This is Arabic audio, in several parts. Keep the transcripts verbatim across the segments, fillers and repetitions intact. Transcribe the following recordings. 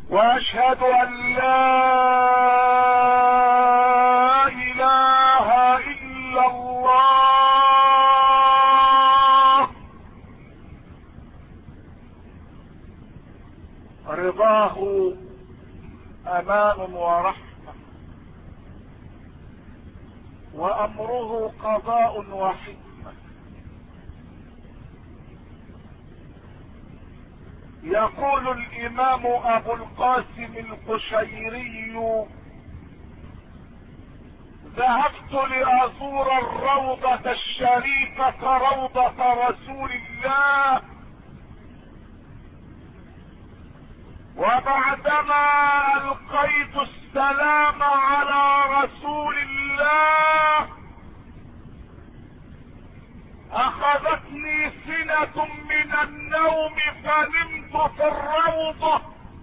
واشهد ان لا اله الا الله رضاه امان ورحمة، وامره قضاء وحكمة. يقول الامام ابو القاسم القشيري: ذهبت لازور الروضة الشريفة روضة رسول الله، وبعدما القيت السلام على رسول الله اخذتني سنة من النوم، فنمت في الروضة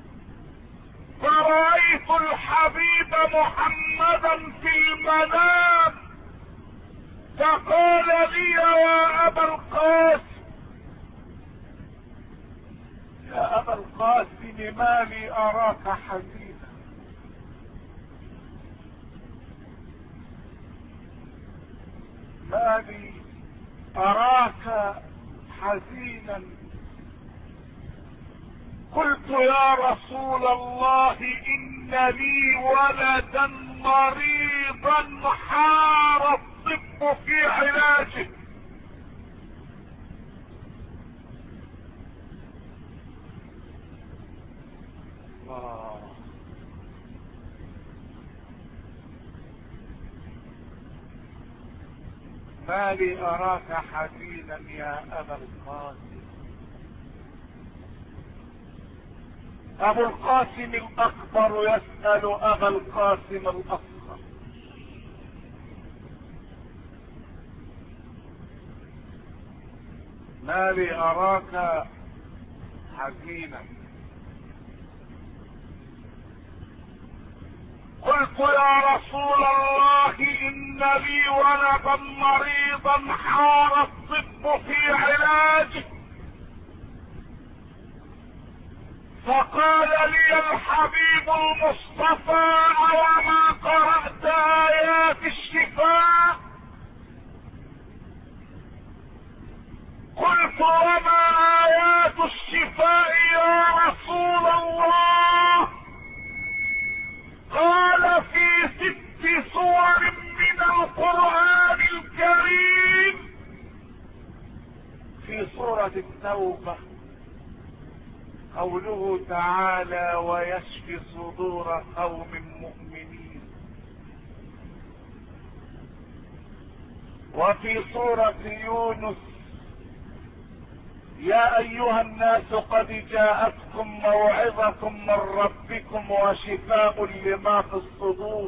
فرأيت الحبيب محمدا في المنام، فقال لي: يا ابا القاسم يا ابا القاسم ما لي اراك حزينا؟ ما لي اراك حزينا؟ قلت: يا رسول الله ان لي ولدا مريضا حار الطب في علاجه. الله. ما لي اراك حزينا يا ابا القاسم؟ ابو القاسم الاكبر يسأل ابا القاسم الاصغر: ما لي اراك حزينا؟ قلت: يا رسول الله ان لي ولدا مريضا حار الطب في علاجه. فقال لي الحبيب المصطفى: وما قرأت آيات الشفاء؟ قلت: وما آيات الشفاء يا رسول الله؟ قال: في ست سور من القرآن الكريم. في سورة التوبة قوله تعالى: ويشفي صدور قوم مؤمنين. وفي سورة يونس: يا ايها الناس قد جاءتكم موعظة من ربكم وشفاء لما في الصدور.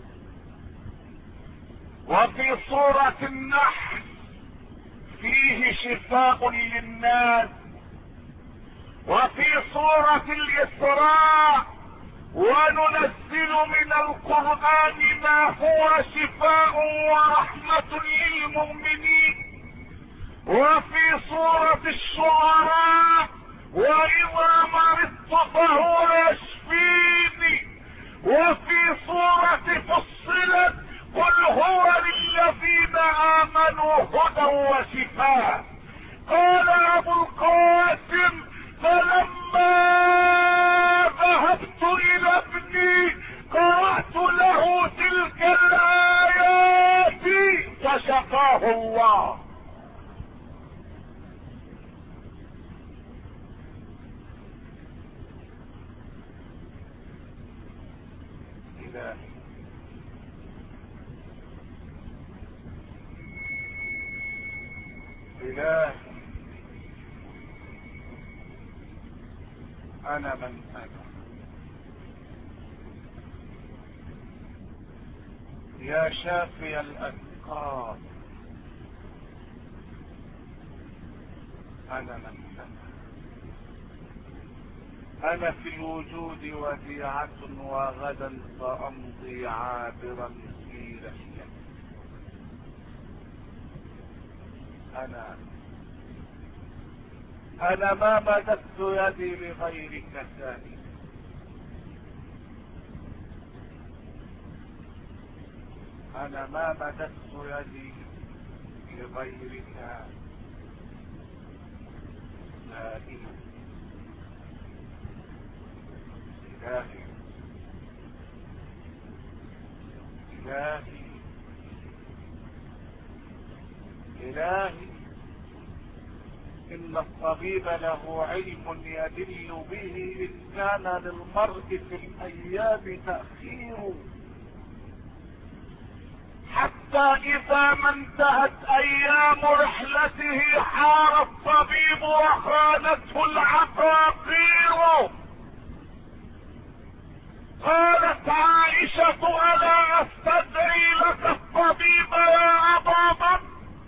وفي سورة النحل: فيه شفاء للناس. وفي سورة الإسراء: وننزل من القرآن ما هو شفاء ورحمة للمؤمنين. وفي سورة الشعراء: وإذا مرضت فهو يشفيني. وفي سورة فصلت: قل هو للذين آمنوا هدى وشفاء. قال أبو القاسم: فلما ذهبت إلى ابني قرأت له تلك الآيات فشفاه الله. إلهي إلهي أنا من أنا. يا شافي الأثقال أنا من أنا. أنا في الوجود وديعة وغدا سأمضي عابرا في رحلة. أنا أنا ما مددت يدي لغيرك ثاني. انا ما مددت يدي لغيرك سائلا. الهي الهي الهي ان الطبيب له علم يدل به ان كان للمرء في الايام تأخير، حتى اذا ما انتهت ايام رحلته حار الطبيب وخانته العقاقير. قالت عائشة الا استدعي لك الطبيب يا ابا بكر،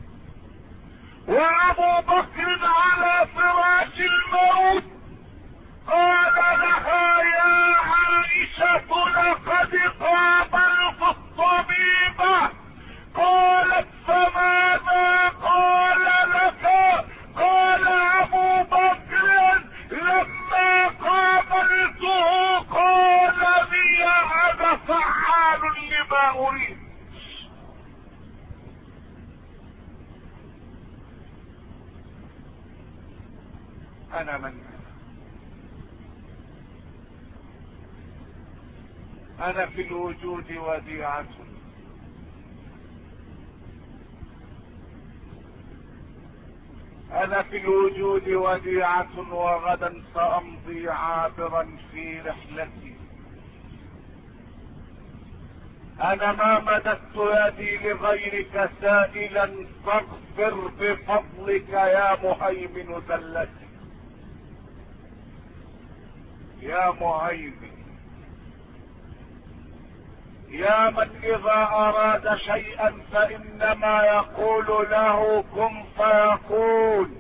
وابو بكر على فراش الموت. قال لها يا عائشة لقد قابلت الطبيب. قالت فماذا قال لك؟ قال ابو بكر لما قابلته قال لي انا فعال لما اريد. انا من انا في الوجود وديعة، انا في الوجود وديعة، وغدا سامضي عابرا في رحلتي. انا ما مددت يدي لغيرك سائلا فاغفر بفضلك يا مهيمن زلتي. يا مهيمن، يا من اذا اراد شيئا فانما يقول له كن فيكون.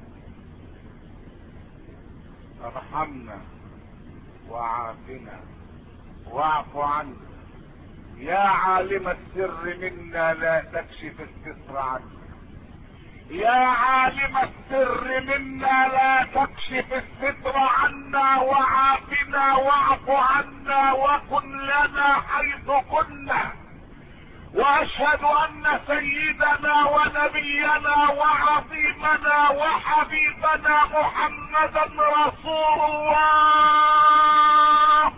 ارحمنا وعافنا واعف عنا. يا عالم السر منا لا تكشف الستر عنا. يا عالم السر منا لا تكشف الستر عنا، وعافنا واعف عنا وكن لنا حيث كنا. واشهد ان سيدنا ونبينا وعظيمنا وحبيبنا محمدا رسول الله.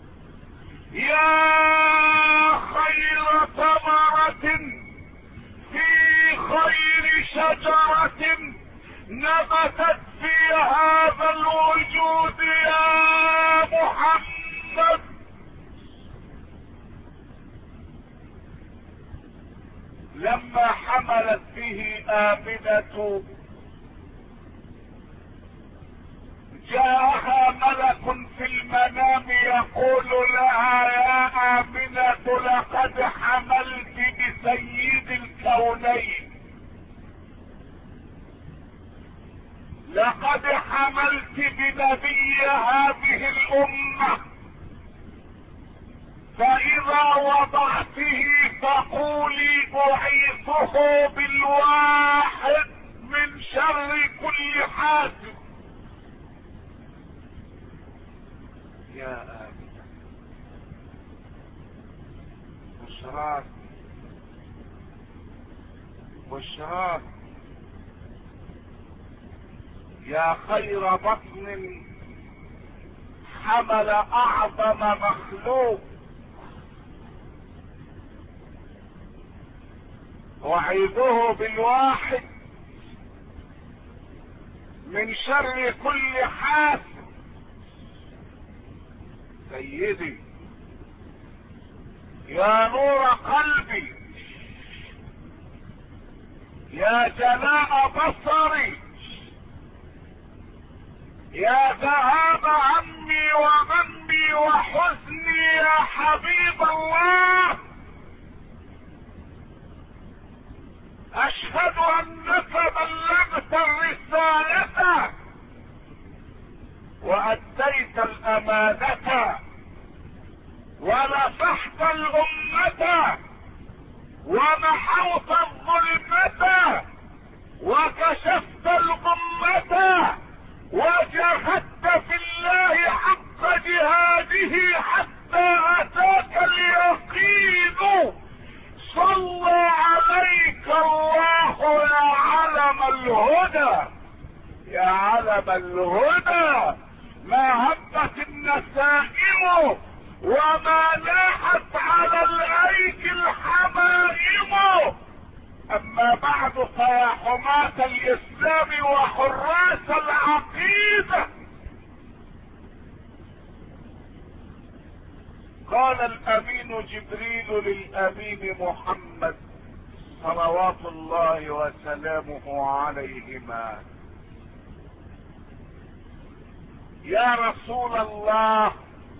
يا خير ثمرة في خير شجرة نبتت في هذا الوجود يا محمد. لما حملت به آمنة جاءها ملك في المنام يقول لها يا آمنة لقد حملت بسيد الكونين، لقد حملت بنبي هذه الأمة، فإذا وضعته فقولي أعيثه بالواحد من شر كل حاسد. يا آمنة بشراك بشراك يا خير بطن حمل أعظم مخلوق. وعيده بالواحد من شر كل حاسد. سيدي يا نور قلبي، يا جلاء بصري، يا ذهاب همي وغمي وحزني يا حبيب الله، اشهد انك بلغت الرسالة واديت الامانة ونصحت الامة ومحوت الظلمة وكشفت الغمة وجاهدت في الله حق جهاده حتى اتاك اليقين. ذهب الهدى، ما هبت النسائم وما لاحت على الايدي الحمائم. اما بعد فيا حماة الاسلام وحراس العقيدة، قال الامين جبريل للامين محمد صلوات الله وسلامه عليهما: يا رسول الله،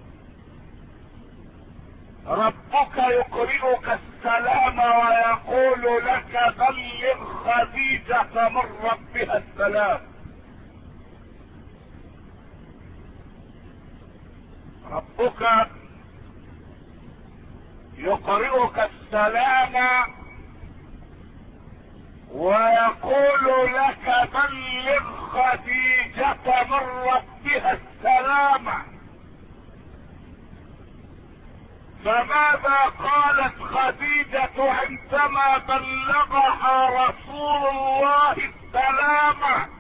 ربك يقرئك السلام ويقول لك بلغ خديجة من ربها السلام. ربك يقرئك السلام ويقول لك بلغ خديجة من ربها السلام. فماذا قالت خديجة عندما بلغها رسول الله السلام؟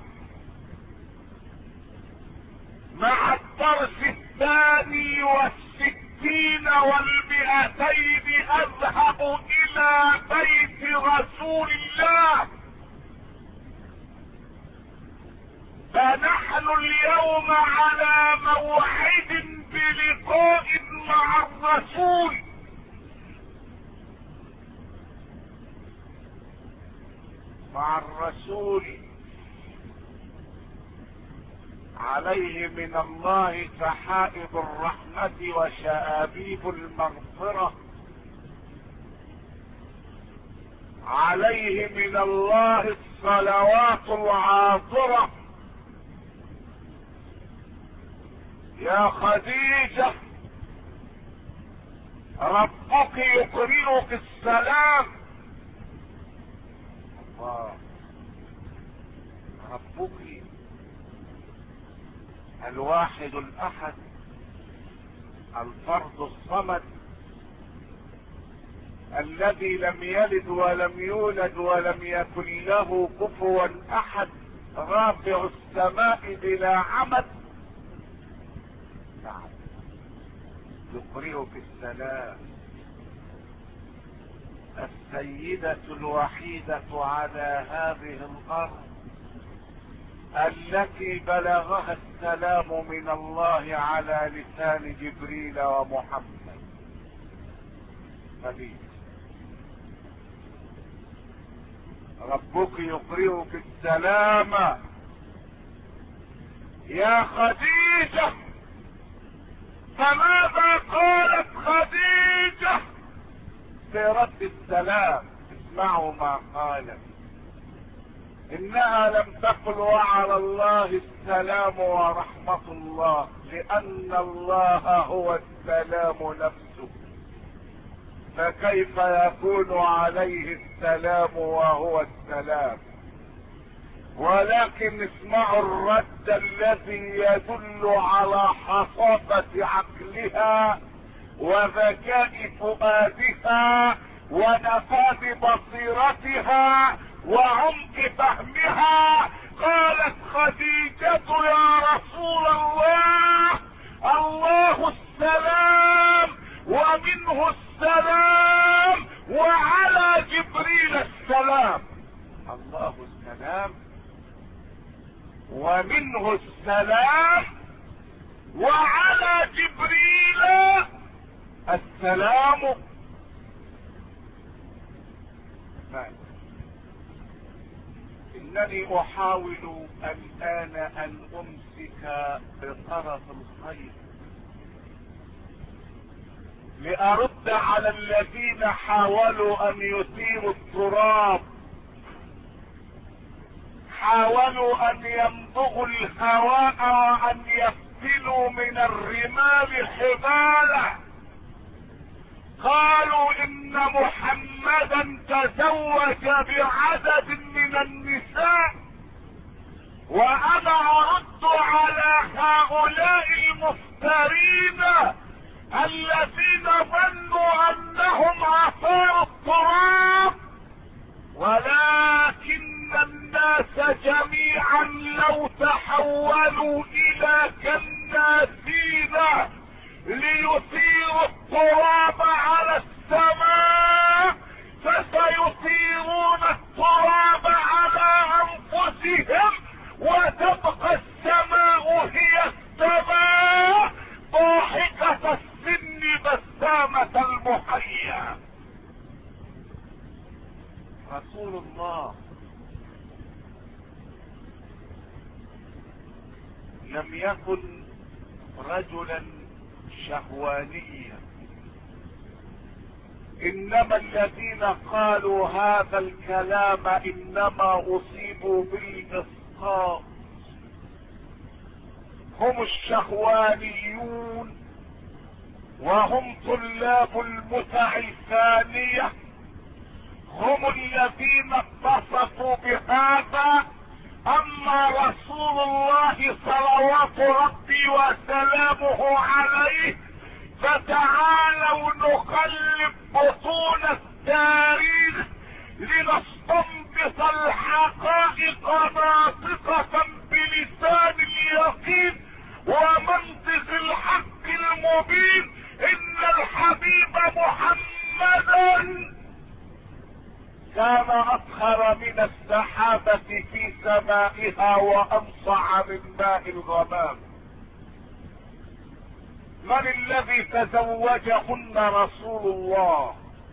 مع الدرس الثاني والستين والمئتين اذهب الى بيت رسول الله، فنحن اليوم على موعد بلقاء مع الرسول. مع الرسول عليه من الله سحائب الرحمة وشآبيب المغفرة، عليه من الله الصلوات العاطرة. يا خديجة، ربك يقرئك السلام. الله، ربك الواحد الاحد الفرد الصمد الذي لم يلد ولم يولد ولم يكن له كفوا احد، رافع السماء بلا عمد، يقرئك السلام. السيدة الوحيدة على هذه الارض التي بلغها السلام من الله على لسان جبريل ومحمد. خديجة، ربك يقرئك السلام. يا خديجة، فماذا قالت خديجة في رد السلام؟ اسمعوا ما قالت: انها لم تقل وعلى الله السلام ورحمة الله، لان الله هو السلام نفسه، فكيف يكون عليه السلام وهو السلام؟ ولكن اسمعوا الرد الذي يدل على حصافة عقلها وذكاء فؤادها ونفاذ بصيرتها وعمق فهمها. قالت خديجة: يا رسول الله، الله السلام ومنه السلام وعلى جبريل السلام. الله السلام ومنه السلام وعلى جبريل السلام. انني احاول الان ان امسك بطرف الخير لارد على الذين حاولوا ان يثيروا التراب، حاولوا ان يمضغوا الهواء وان يفتلوا من الرمال حباله. قالوا ان محمدا تزوج بعدد من النساء، وانا ارد على هؤلاء المفترين الذين ظنوا انهم اثاروا التراب، ولكن الناس الناس جميعا لو تحولوا الى كناسين ليثيروا التراب على السماء فسيثيرون التراب على انفسهم، وتبقى السماء هي السماء ضاحكة السن بسامة المحيا. رسول الله لم يكن رجلا شهوانيا، انما الذين قالوا هذا الكلام انما اصيبوا بالاسقاط، هم الشهوانيون وهم طلاب المتع الثانية، هم الذين اتصفوا بهذا. اما رسول الله صلوات ربي وسلامه عليه فتعالوا نقلب بطون التاريخ لنستنبط الحقائق ناطقة بلسان اليقين ومنطق الحق المبين. ان الحبيب محمدا كان اطهر من السحابة في سمائها وانصع من ماء الغمام. من الذي تزوجهن رسول الله؟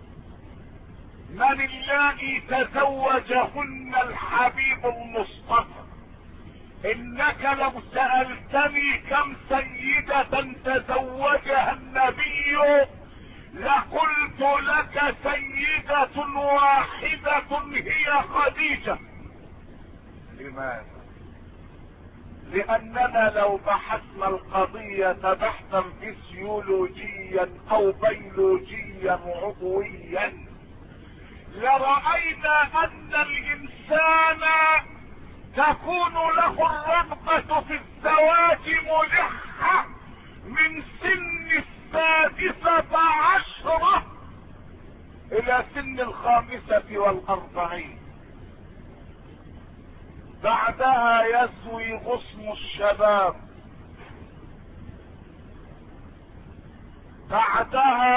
من الذي تزوجهن الحبيب المصطفى؟ انك لو سألتني كم سيدة تزوجها النبي لقلت لك سيدة واحدة هي خديجة. لماذا؟ لاننا لو بحثنا القضية بحثا فسيولوجيا او بيولوجيا عضويا لرأينا ان الانسان تكون له الرغبة في الزواج ملحة من سن السادسة عشرة الى سن الخامسة والاربعين، بعدها يسوي غصن الشباب، بعدها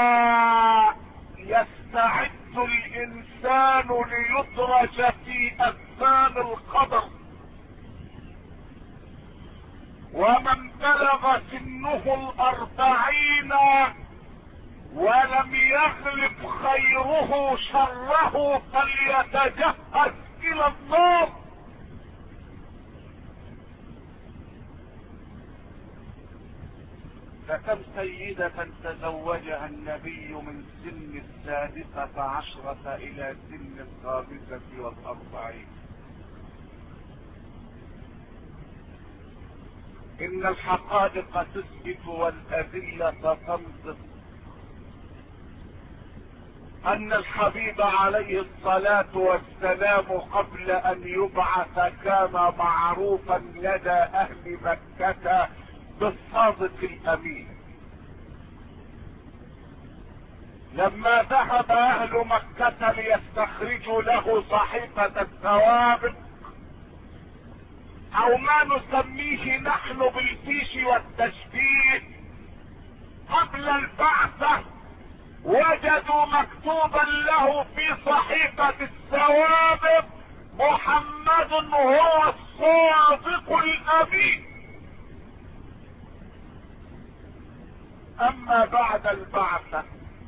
يستعد الانسان ليدرج في اجسام القدر. ومن بلغ سنه الاربعين ولم يغلب خيره شره فليتجهز الى النار. فكم سيدة تزوجها النبي من سن السادسة عشرة الى سن الخامسة والاربعين. ان الحقائق تثبت والادلة تنطق ان الحبيب عليه الصلاة والسلام قبل ان يبعث كان معروفا لدى اهل مكة بالصادق الامين. لما ذهب اهل مكة ليستخرجوا له صحيفة الثوابت او ما نسميه نحن بالفيش والتشبيه قبل البعثة، وجدوا مكتوبا له في صحيفة الثوابت محمد هو الصادق الامين. اما بعد البعثة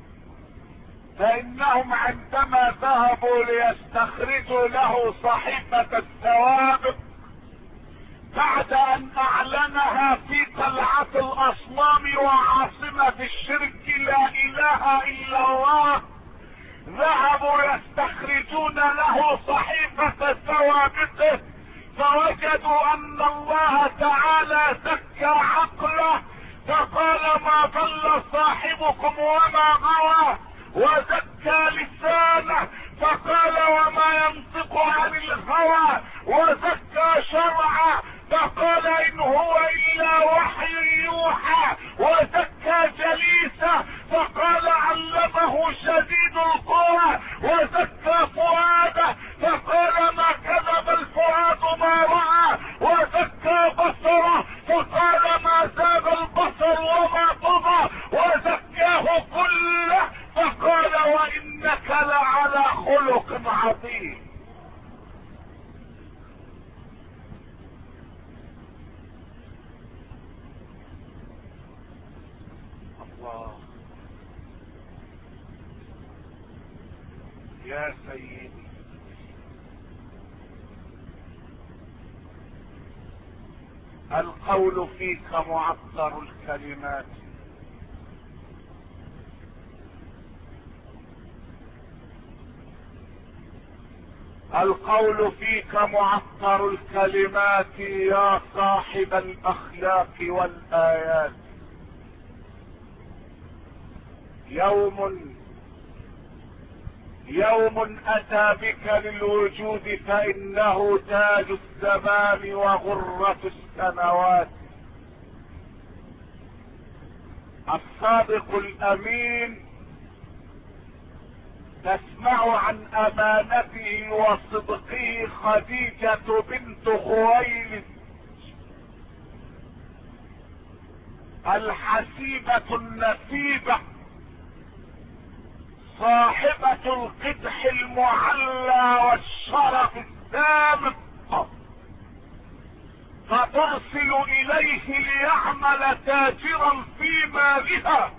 فانهم عندما ذهبوا ليستخرجوا له صحيفة الثوابت بعد ان اعلنها في قلعة الاصنام وعاصمة الشرك لا اله الا الله، ذهبوا يستخرجون له صحيفة ثوابته فوجدوا ان الله تعالى زكى عقله فقال ما ضل صاحبكم وما غوى، وزكى لسانه فقال وما ينطق عن الهوى، وزكى شرعه فقال ان هو الا وحي يوحى، وزكى جليسه فقال علمه شديد القوى، وزكى فؤاده فقال ما كذب الله. يا سيدي، القول فيك معطر الكلمات، القول فيك معطر الكلمات يا صاحب الاخلاق والايات. يوم يوم اتى بك للوجود فانه تاج الزمان وغرة السنوات. الصادق الامين تسمع عن امانته وصدقه خديجة بنت خويلد الحسيبة النسيبة صاحبة القدح المعلى والشرف السامق، فترسل اليه ليعمل تاجرا في مالها،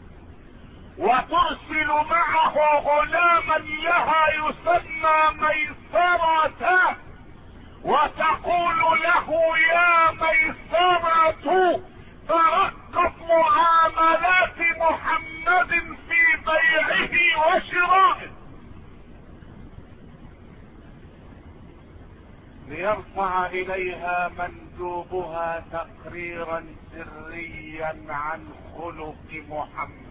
وترسل معه غلاما لها يسمى ميسرة، وتقول له يا ميسرة ترقب معاملات محمد في بيعه وشرائه، ليرفع اليها مندوبها تقريرا سريا عن خلق محمد.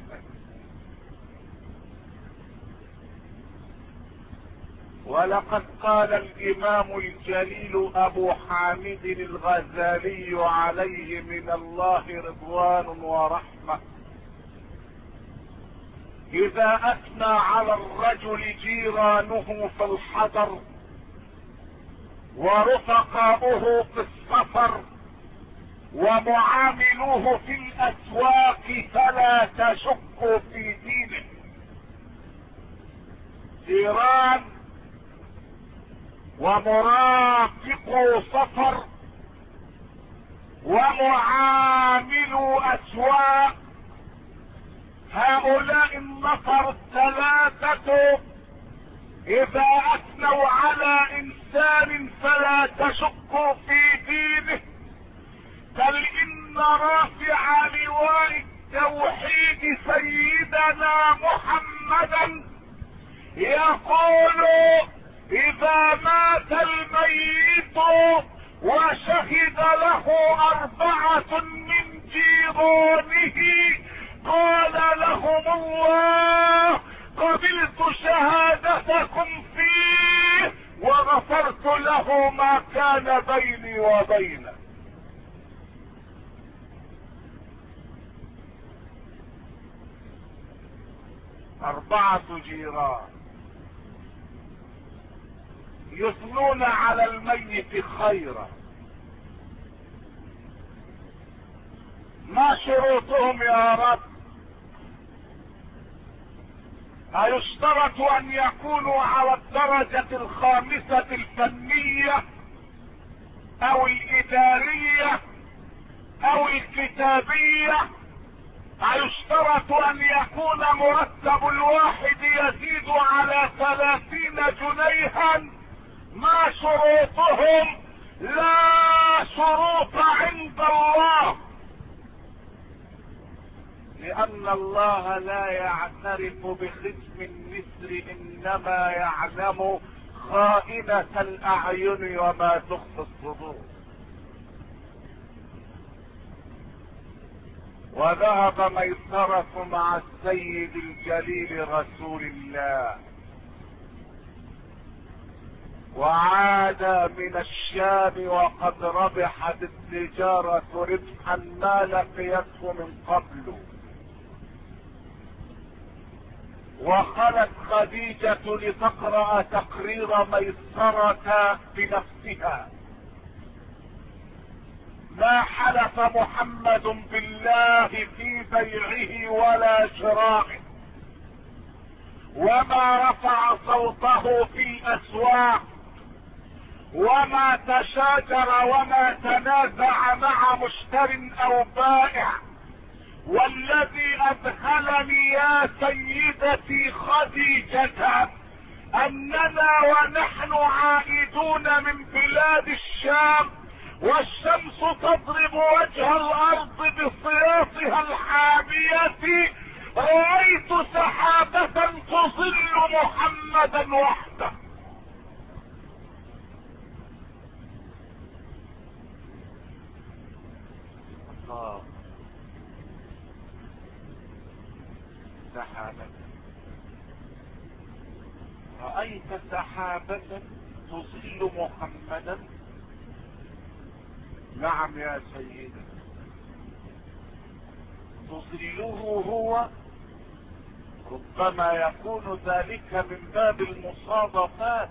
ولقد قال الامام الجليل ابو حامد الغزالي عليه من الله رضوان ورحمة: اذا اثنى على الرجل جيرانه في الحضر ورفقاؤه في السفر ومعاملوه في الاسواق فلا تشك في دينه. جيران ومرافقوا سفر ومعاملوا اسواق، هؤلاء النفر الثلاثة اذا اثنوا على انسان فلا تشكوا في دينه، بل ان رافع لواء التوحيد سيدنا محمدا يقول: اذا مات الميت وشهد له اربعة من جيرانه قال لهم الله: قبلت شهادتكم فيه وغفرت له ما كان بيني وبينه. اربعة جيران يثنون على الميت خيرا، ما شروطهم يا رب؟ أيشترط أن يكونوا على الدرجة الخامسة الفنية أو الإدارية أو الكتابية؟ أيشترط أن يكون مرتب الواحد يزيد على ثلاثين جنيها؟ ما شروطهم؟ لا شروط عند الله، لأن الله لا يعترف بختم النسر، إنما يعلم خائنة الأعين وما تخفي الصدور. وذهب ميسرة مع السيد الجليل رسول الله، وعاد من الشام وقد ربحت التجارة ربحا ما لقيته من قبل، وخلت خديجة لتقرأ تقرير ميسرة بنفسها: ما حلف محمد بالله في بيعه ولا شرائه، وما رفع صوته في الاسواق، وما تشاجر وما تنازع مع مشتر او بائع، والذي اذهلني يا سيدتي خديجة اننا ونحن عائدون من بلاد الشام والشمس تضرب وجه الارض بصياصها الحامية، رأيت سحابة تظل محمدا وحده. الله، سحابة، رأيت سحابة تظل محمدا؟ نعم يا سيدي، تظله هو. ربما يكون ذلك من باب المصادفات.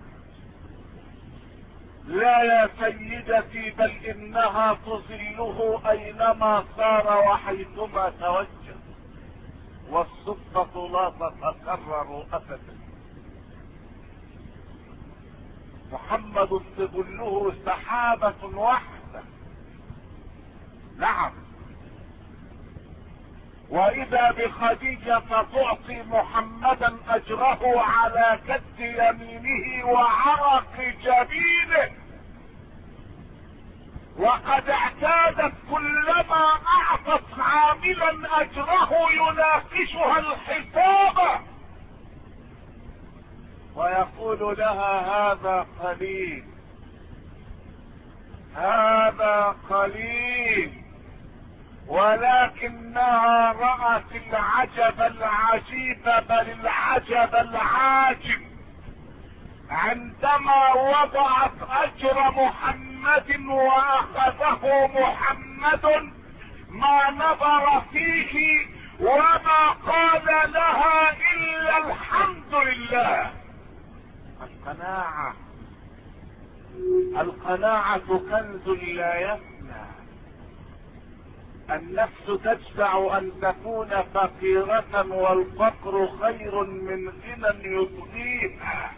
لا يا سيدتي، بل انها تظله اينما صار وحيثما توجه، والصدفة لا تتكرر ابدا. محمد تظله سحابة واحدة. نعم، واذا بخديجة تعطي محمدا اجره على كد يمينه وعرق جبينه، وقد اعتادت كلما اعطت عاملا اجره يناقشها الحساب ويقول لها هذا قليل، هذا قليل. ولكنها رأت العجب العجيب، بل العجب العاجب، عندما وضعت اجر محمد واخذه محمد ما نظر فيه وما قال لها الا الحمد لله. القناعة، القناعة كنز لا يفنى. النفس تجزع ان تكون فقيرة والفقر خير من غنى يطغيها.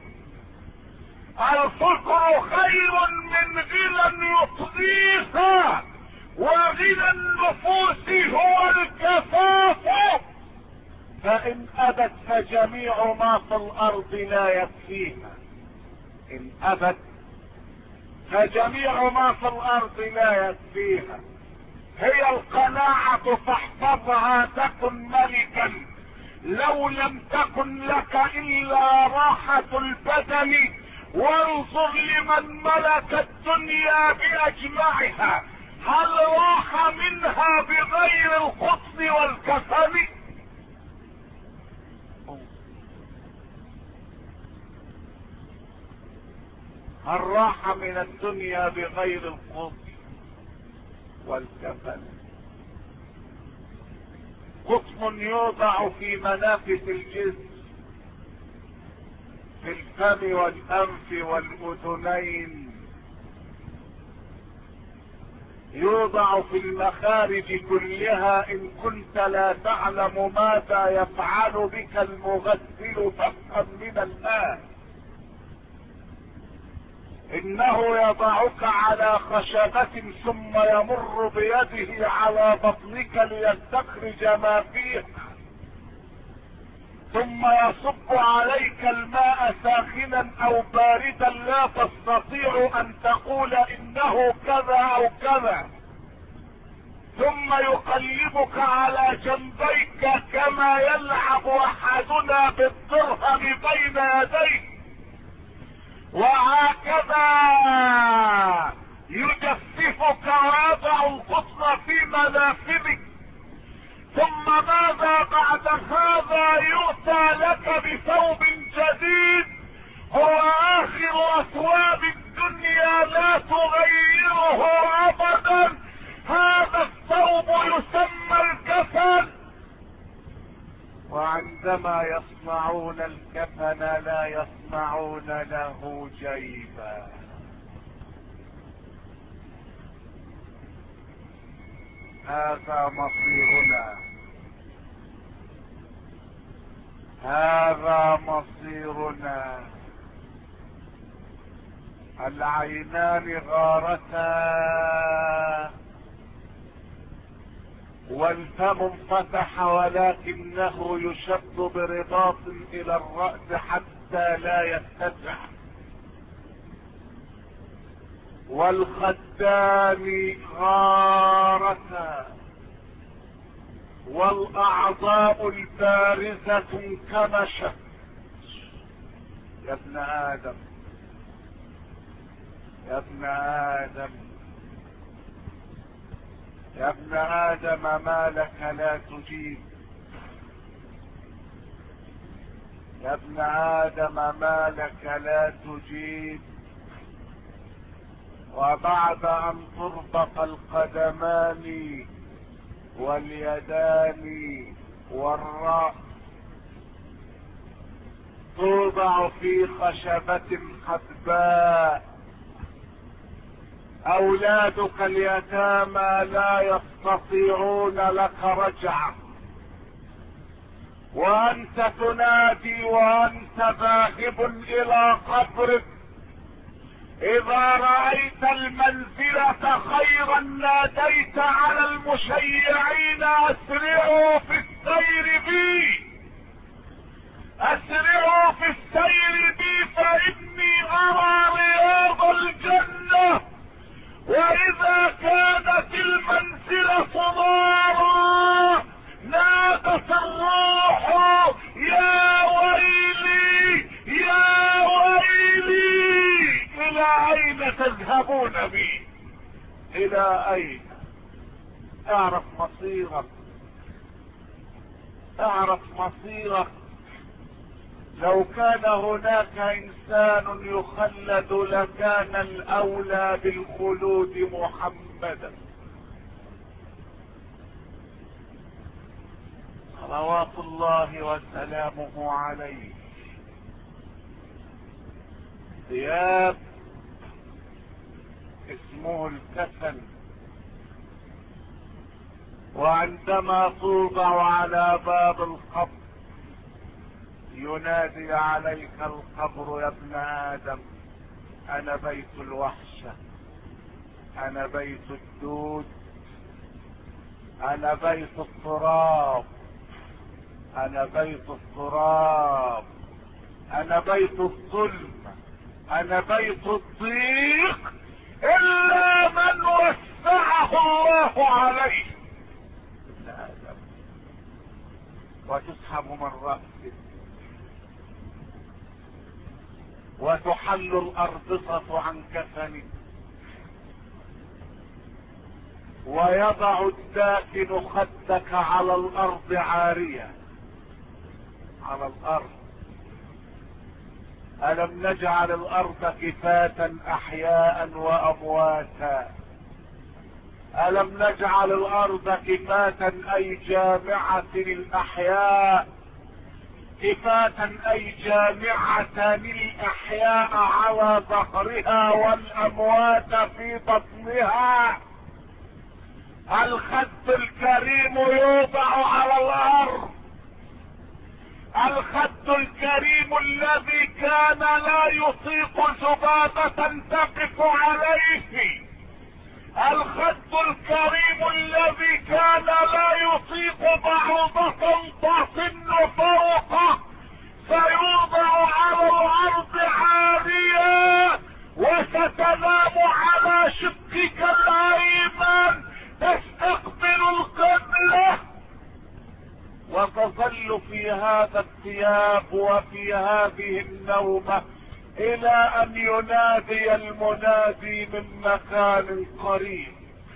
الفقر خير من غنى يطغيها، وغنى النفوس هو الكفاف. فان ابت فجميع ما في الارض لا يكفيها. ان ابت فجميع ما في الارض لا يكفيها. هي القناعة فاحفظها تكن ملكا، لو لم تكن لك الا راحة البدن. وانظر لمن ملك الدنيا باجمعها، هل راح منها بغير القطن والكفن؟ هل راح من الدنيا بغير القطن والكفن؟ قطن يوضع في منافذ الجسم، في الفم والانف والاذنين، يوضع في المخارج كلها ان كنت لا تعلم ماذا يفعل بك المغسل فافهم من الماء. انه يضعك على خشبة ثم يمر بيده على بطنك ليستخرج ما فيها، ثم يصب عليك الماء ساخنا او باردا لا تستطيع ان تقول انه كذا او كذا، ثم يقلبك على جنبيك كما يلعب احدنا بالدرهم بين يديه، وهكذا يجففك ويضع القطن في منافذك. ثم ماذا بعد هذا؟ يؤتى لك بثوب جديد هو اخر اثواب الدنيا لا تغيره ابدا. هذا الثوب يسمى الكفن. وعندما يصنعون الكفن لا يصنعون له جيبا. هذا مصيرنا، هذا مصيرنا. العينان غارتا والفم انفتح ولكنه يشد برباط الى الرأس حتى لا يتسع، والخدان غارتا، والاعضاء البارزة انكمشت. يا ابن ادم يا ابن ادم يا ابن ادم ما لك لا تجيب؟ يا ابن ادم ما لك لا تجيب؟ وبعد ان تربط القدمان واليدان والرأس توضع في خشبة حدباء. اولادك اليتامى لا يستطيعون لك رجعة، وانت تنادي وانت ذاهب الى قبرك. اذا رأيت المنزلة خيرا ناديت على المشيعين اسرعوا في السير بي، اسرعوا في السير بي فاني ارى رياض الجنة. واذا كانت المنزلة ضارة نادت الروح يا ويلي يا ويلي، الى اين تذهبون بي؟ الى اين؟ اعرف مصيرك، اعرف مصيرك. لو كان هناك انسان يخلد لكان الاولى بالخلود محمدا صلوات الله وسلامه عليه. ثياب اسمه الكفن، وعندما توضع على باب القبر ينادي عليك القبر يا ابن ادم انا بيت الوحشة، انا بيت الدود، انا بيت التراب، انا بيت التراب، انا بيت الظلم، انا بيت الضيق، الا من وسعه الله عليه. ابن ادم وتسحب من رأسه وتحل الاربطة عن كفنه، ويضع الداكن خدك على الارض عارية، على الارض. الم نجعل الارض كفاة احياء وامواتا؟ الم نجعل الارض كفاة اي جامعة للاحياء، كفاة اي جامعة للاحياء على ظهرها والاموات في بطنها. الخد الكريم يوضع على الارض، الخد الكريم الذي كان لا يطيق ذبابة تقف عليه، الخد الكريم الذي كان لا يطيق بعوضة تطن فوقه، سيوضع على الارض عارية، وستنام على شقك الايمن تستقبل القبلة، وتظل في هذا الثياب وفي هذه النومة الى ان ينادي المنادي من مكان قريب.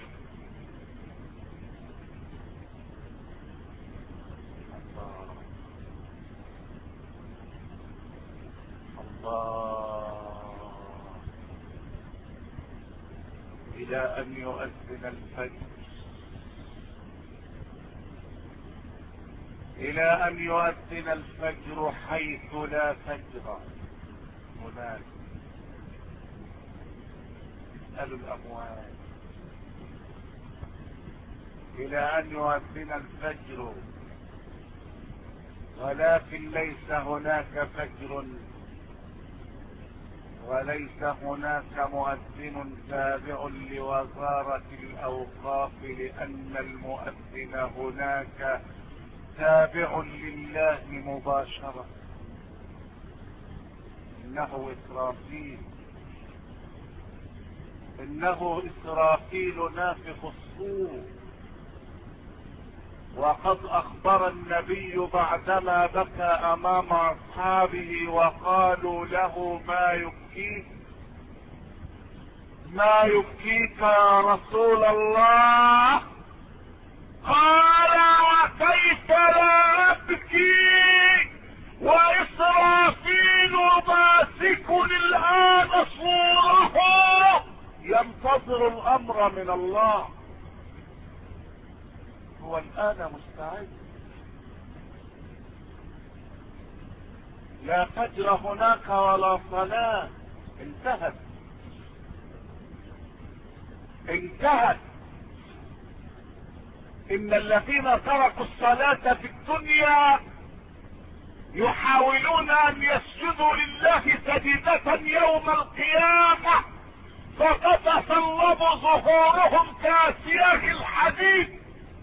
الله الله، الى ان يؤذن الفجر، الى ان يؤذن الفجر حيث لا فجر. هناك اسأل الاموال الى ان يؤذن الفجر، ولكن ليس هناك فجر وليس هناك مؤذن تابع لوزارة الأوقاف، لأن المؤذن هناك تابع لله مباشرة. إنه إسرافيل، إنه إسرافيل نافخ الصور. وقد أخبر النبي بعدما بكى أمام أصحابه وقالوا له: ما يبكيك ما يبكيك يا رسول الله؟ قال: وكيف لا أبكي وإسرافيل ماسك الآن صوره ينتظر الأمر من الله. هو الآن مستعد. لا فجر هناك ولا صلاة، انتهت انتهت. إن الذين تركوا الصلاة في الدنيا يحاولون أن يسجدوا لله سجدة يوم القيامة، فتتصلب ظهورهم كاسياخ الحديد.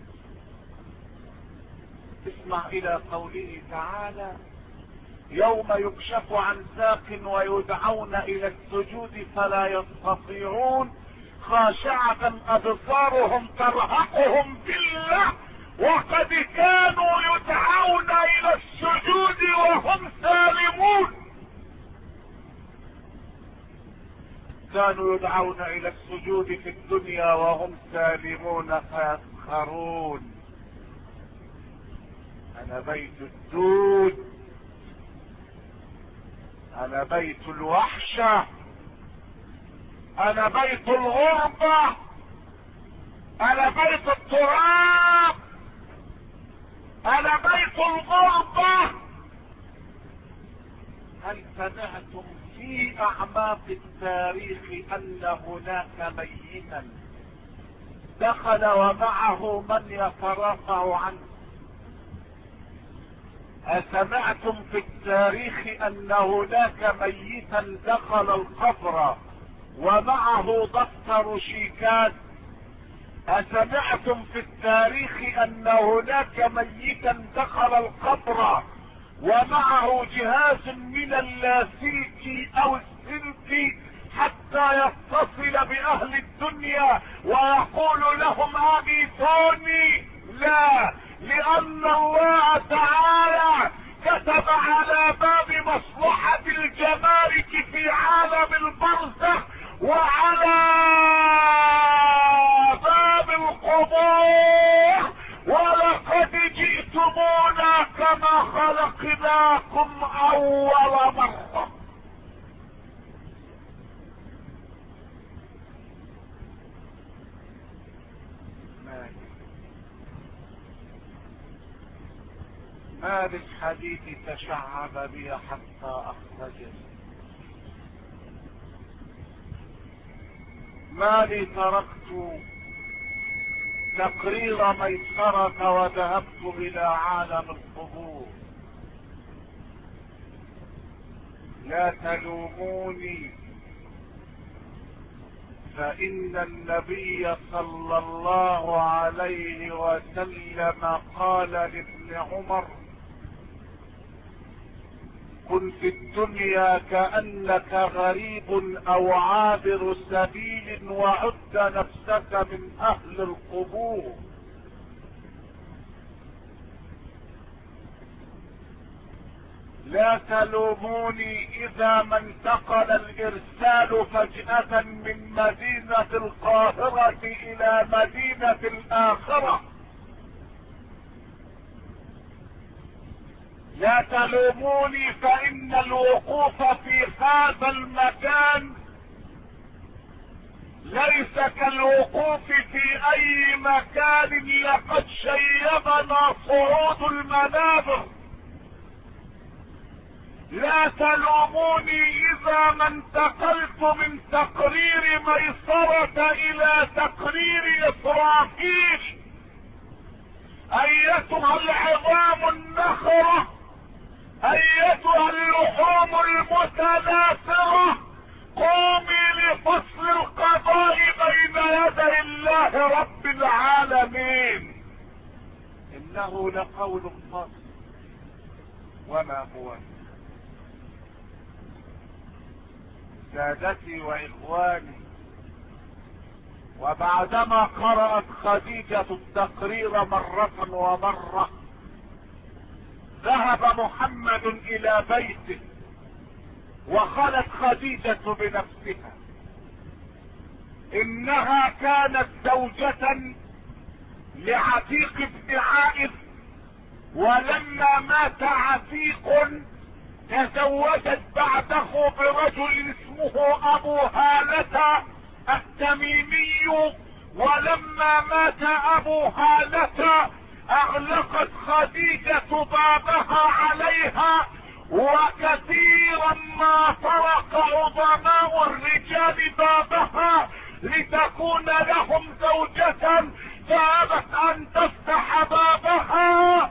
اسمع إلى قوله تعالى: يوم يكشف عن ساق ويدعون إلى السجود فلا يستطيعون، خاشعة أبصارهم ترهقهم ذلة وقد كانوا يدعون إلى السجود وهم سالمون. كانوا يدعون إلى السجود في الدنيا وهم سالمون فيسخرون. أنا بيت الدود، أنا بيت الوحشة، أنا بيت الغربة، أنا بيت التراب، أنا بيت الغربة. هل سمعتم في أعماق التاريخ أن هناك ميتا دخل ومعه من يترافع عنه؟ أسمعتم في التاريخ أن هناك ميتا دخل القبر ومعه دفتر شيكات؟ أسمعتم في التاريخ أن هناك ميتا دخل القبر ومعه جهاز من اللاسلكي أو السلك حتى يتصل بأهل الدنيا ويقول لهم أغيثوني؟ لا، لأن الله تعالى كتب على باب مصلحة الجمارك في عالم البرزخ وعلى باب القبور: ولقد جئتمونا كما خلقناكم أول مرة. ما بالحديث تشعب بي حتى أخرجه. ما لي تركت تقرير ميسرة وذهبت إلى عالم القبور. لا تلوموني، فإن النبي صلى الله عليه وسلم قال لابن عمر: كن في الدنيا كأنك غريب أو عابر سبيل وعد نفسك من أهل القبور. لا تلوموني إذا ما انتقل الإرسال فجأة من مدينة القاهرة إلى مدينة الآخرة. لا تلوموني، فإن الوقوف في هذا المكان ليس كالوقوف في أي مكان. لقد شيبنا صعود المنابر. لا تلوموني إذا ما انتقلت من تقرير ميسرة إلى تقرير إسرافيل. أيتها العظام النخرة، أيتها اللحوم المتناثرة، قومي لفصل القضاء بين يدي الله رب العالمين. انه لقول فصل وما هو. سادتي واخواني، وبعدما قرأت خديجة التقرير مرة ومرة، ذهب محمد الى بيته وخلت خديجة بنفسها. انها كانت زوجة لعتيق بن عائذ، ولما مات عتيق تزوجت بعده برجل اسمه ابو هالة التميمي، ولما مات ابو هالة اغلقت خديجة بابها عليها، وكثيرا ما طرق عظماء الرجال بابها لتكون لهم زوجة، فابت ان تفتح بابها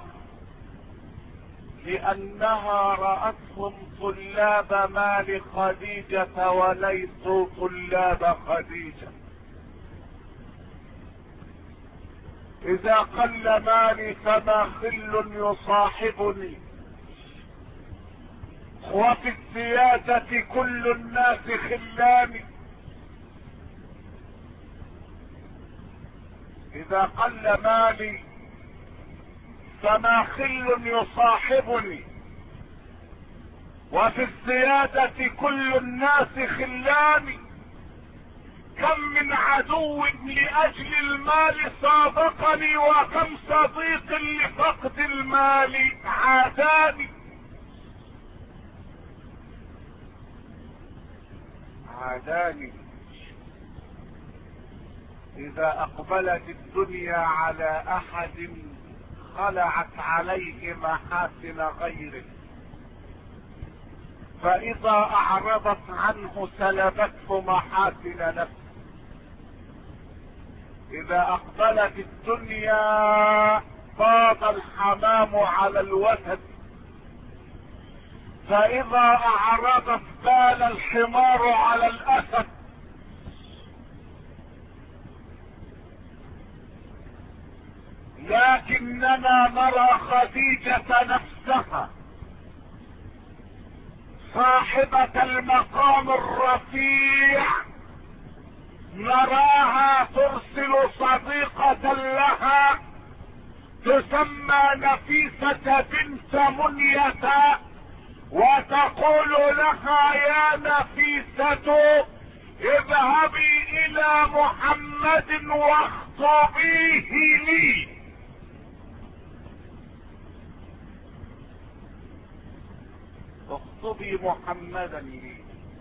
لانها رأتهم طلاب مال خديجة وليسوا طلاب خديجة. اذا قل مالي فما خل يصاحبني، وفي السياسة كل الناس خلان. اذا قل مالي فما خل يصاحبني، وفي السيادة كل الناس خلان. كم من عدو لأجل المال صادقني، وكم صديق لفقد المال عاداني. عاداني إذا أقبلت الدنيا على أحد خلعت عليه محاسن غيره، فإذا أعرضت عنه سلبته محاسن نفسه. إذا أقبلت الدنيا فاض الحمام على الوسد، فإذا أعرضت بال الحمار على الأسد. لكننا نرى خديجة نفسها صاحبة المقام الرفيع، نراها ترسل صديقة لها تسمى نفيسة بنت منية، وتقول لها يا نفيسة اذهبي الى محمد واخطبيه لي. اخطبي محمدا لي.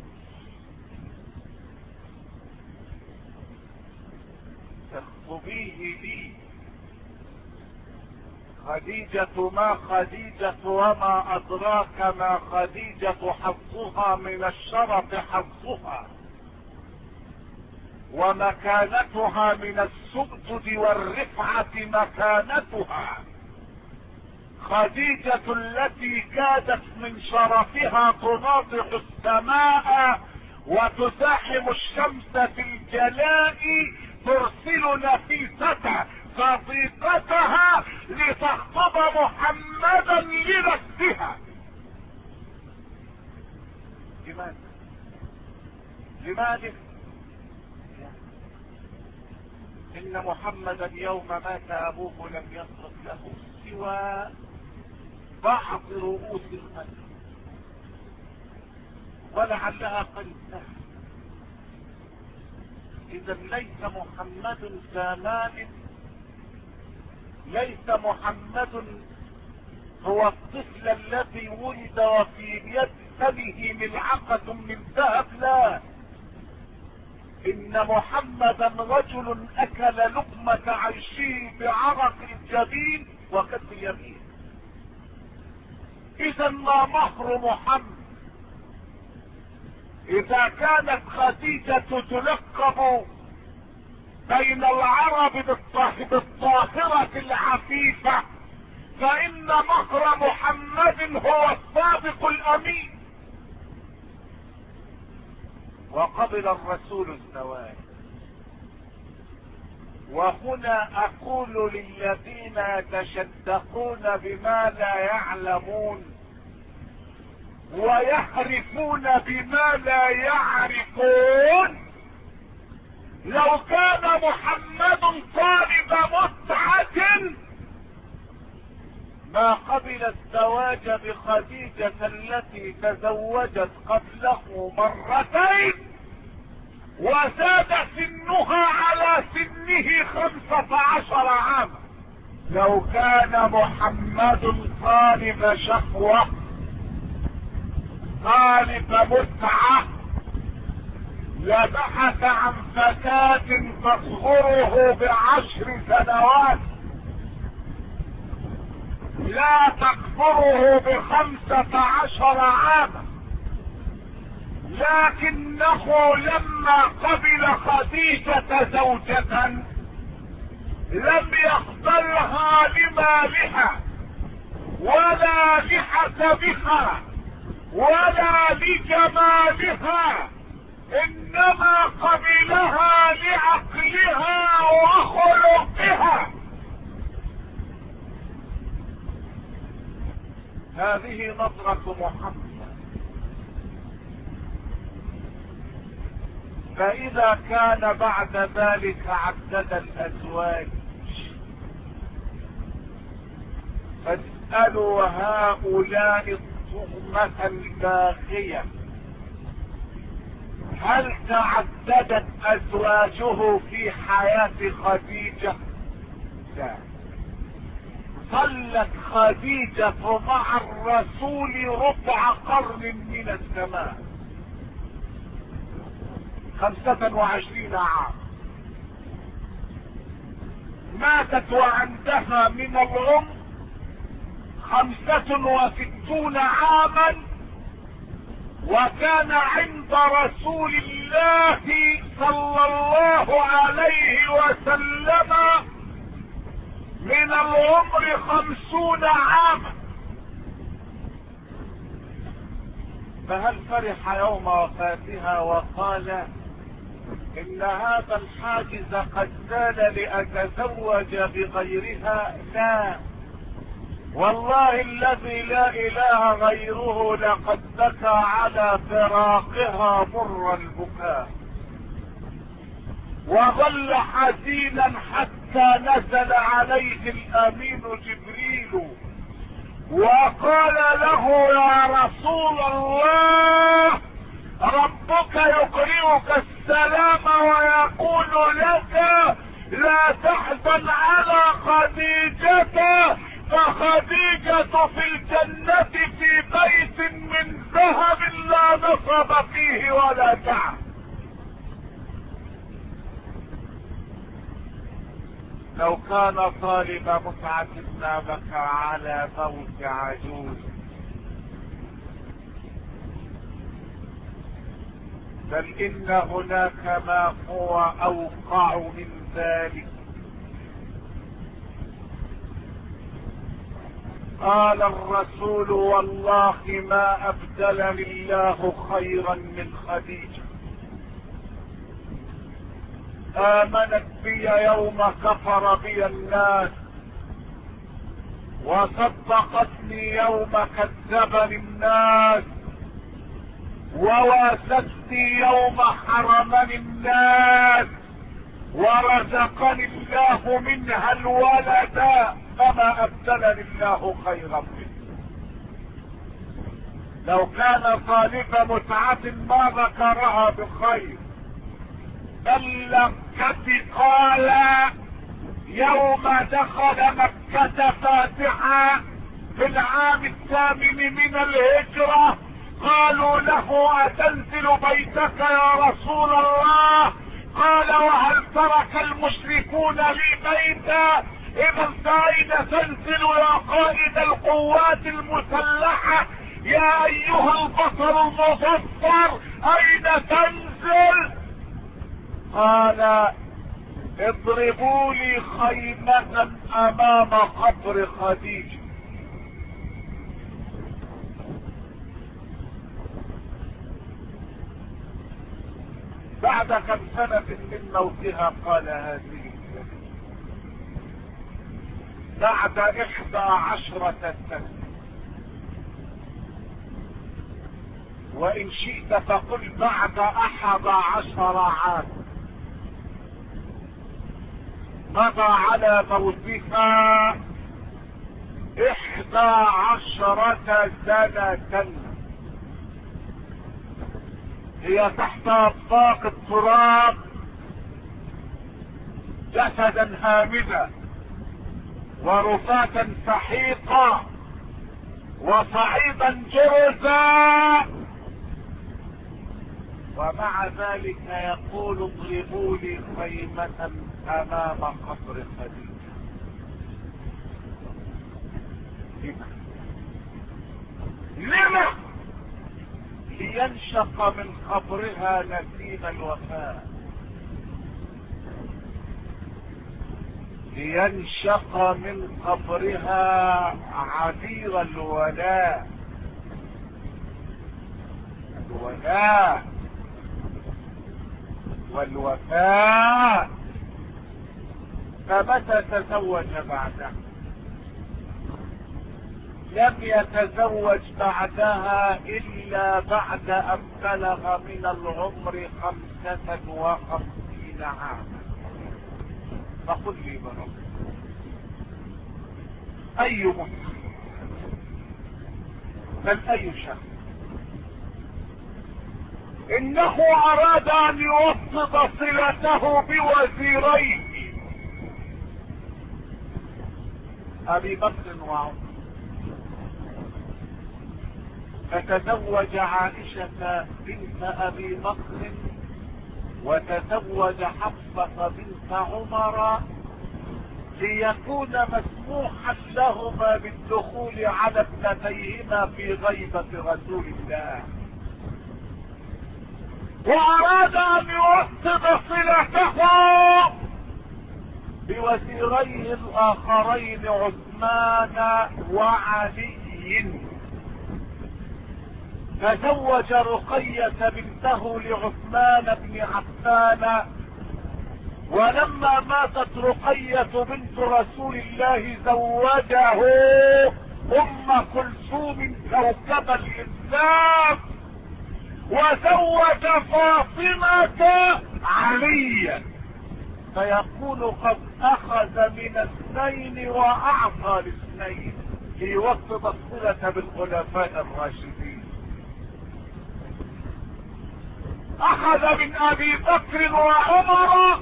اخطبيه لي. خديجة ما خديجة وما ادراك ما خديجة، حظها من الشرف حظها، ومكانتها من السؤدد والرفعة مكانتها. خديجة التي كادت من شرفها تناطح السماء وتزاحم الشمس في الجلاء، ترسل نفيسة صديقتها لتخطب محمدا لنفسها. لماذا؟ لماذا؟ ان محمدا يوم مات ابوه لم يترك له سوى بعض رؤوس الخلق، ولعلها قد انتهت. اذا ليس محمد زمان، ليس محمد هو الطفل الذي ولد وفي يد فمه ملعقة من ذهب، لا، ان محمدا رجل اكل لقمة عيشه بعرق الجبين وكف اليمين. اذا ما مهر محمد. اذا كانت خديجة تلقب بين العرب بالطاهرة العفيفة، فان مهر محمد هو الصادق الامين. وقبل الرسول الزواج. وهنا اقول للذين يتشدقون بما لا يعلمون ويحرفون بما لا يعرفون، لو كان محمد طالب متعة ما قبل الزواج بخديجة التي تزوجت قبله مرتين وزاد سنها على سنه خمسة عشر عاما. لو كان محمد طالب شهوة طالب متعة لبحث عن فتاة تصغره بعشر سنوات لا تكفره بخمسة عشر عاما، لكنه لما قبل خديجة زوجة لم يقبلها لمالها ولا لحسبها ولا لجمالها، انما قبلها لعقلها وخلقها. هذه نظرة محمد. فإذا كان بعد ذلك عدد الأزواج فاسألوا هؤلاء التهمة الباغية هل تعددت أزواجه في حياة خديجة؟ لا. صلت خديجة مع الرسول ربع قرن من الزمان، خمسة وعشرين عام. ماتت وعندها من العمر خمسة وستون عاما، وكان عند رسول الله صلى الله عليه وسلم من العمر خمسون عاما. فهل فرح يوم وفاتها وقال ان هذا الحاجز قد زال لاتزوج بغيرها؟ لا، والله الذي لا اله غيره لقد بكى على فراقها مر البكاء وظل حزينا حتى نزل عليه الامين جبريل وقال له يا رسول الله ربك يقرئك السلام ويقول لك لا تحزن على خديجة، فخديجة في الجنة في بيت من ذهب لا نصب فيه ولا تعب. لو كان طالب متعة ما بكى على موت عجوز، بل ان هناك ما هو اوقع من ذلك. قال الرسول والله ما ابدلني الله خيرا من خديجة، آمنت بي يوم كفر بي الناس وصدقتني يوم كذبني الناس وواسدني يوم حرمني الناس ورزقني الله منها الولد، فما ابدلني الله خيرا منه. لو كان طالب متعة ما ذكرها بخير، بل لقد قال يوم دخل مكة فاتحا في العام الثامن من الهجرة قالوا له أتنزل بيتك يا رسول الله؟ قال وهل ترك المشركون لي بيتا؟ إذا فأين تنزل يا قائد القوات المسلحة؟ يا أيها البصر المظفر أين تنزل؟ قال اضربوا لي خيمة امام قبر خديجة. بعد كم سنة من موتها قال هذه بعد احدى عشرة سنة، وان شئت فقل بعد احد عشر عام مضى على موتها احدى عشرة سنة. هي تحت اطباق التراب جسدا هامدا ورفاة سحيقا وصعيدا جرزا، ومع ذلك يقول اضربوا لي خيمة امام قبر خديجة. لما؟ لينشق من قبرها نسيم الوفاء، لينشق من قبرها عبير الولاء. الولاء والوفاء. فمتى تزوج بعدها؟ لم يتزوج بعدها الا بعد ان بلغ من العمر خمسة وخمسين عاما. فقل لي برب، اي مسلم بل اي شخص انه اراد ان يوصل صلته بوزيريه ابي بكر وعمر، فتزوج عائشة بنت ابي بكر وتزوج حفصة بنت عمر ليكون مسموحا لهما بالدخول على ابنتيهما في غيبة رسول الله، واراد ان يوصل صلته بوزيريه الاخرين عثمان وعلي. تزوج رقية بنته لعثمان بن عفان، ولما ماتت رقية بنت رسول الله زوجه ام كلثوم كوكب الاسلام، وزوج فاطمة عليا، فيكون قد اخذ من اثنين واعطى الاثنين ليوصل الصلة بالخلفاء الراشدين. اخذ من ابي بكر وعمر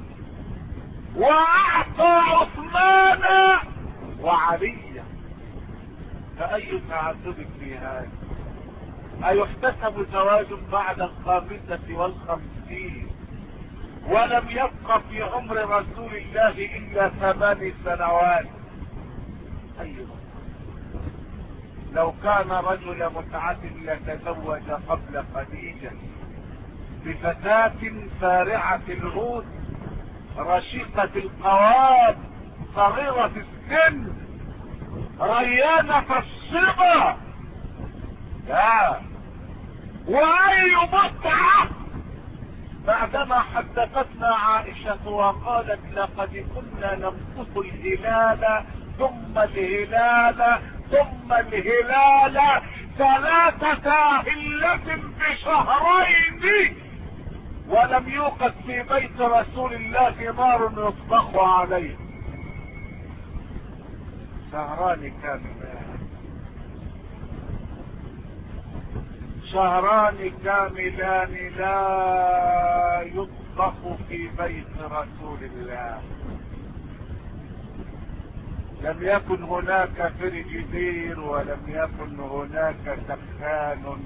واعطى عثمان وعليا. فاي تعدد في هذا؟ ايحتسب زواج بعد الخامسة والخمسين ولم يبق في عمر رسول الله الا ثمان سنوات؟ ايوه، لو كان رجل متعة لتزوج قبل خديجة بفتاة فارعة العود رشيقة القوام صغيرة السن ريانة الصبا. لا، واي متعة بعدما حدثتنا عائشة وقالت لقد كنا نمسك الهلال ثم الهلال ثم الهلال ثلاثة هلة بشهرين ولم يوقد في بيت رسول الله نار يطبخ عليه. شهران كاملان، شهران كاملان لا يطبخ في بيت رسول الله. لم يكن هناك فريجيدير ولم يكن هناك سخان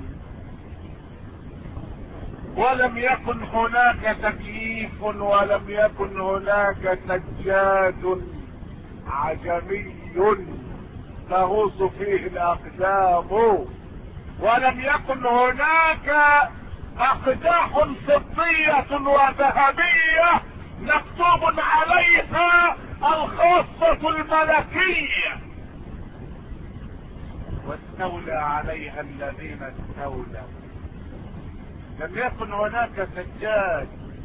ولم يكن هناك تكييف ولم يكن هناك سجاد عجمي تغوص فيه الاقدام، ولم يكن هناك اقداح فضية وذهبية مكتوب عليها الخاصة الملكية واستولى عليها الذين استولوا. لم يكن هناك سجاد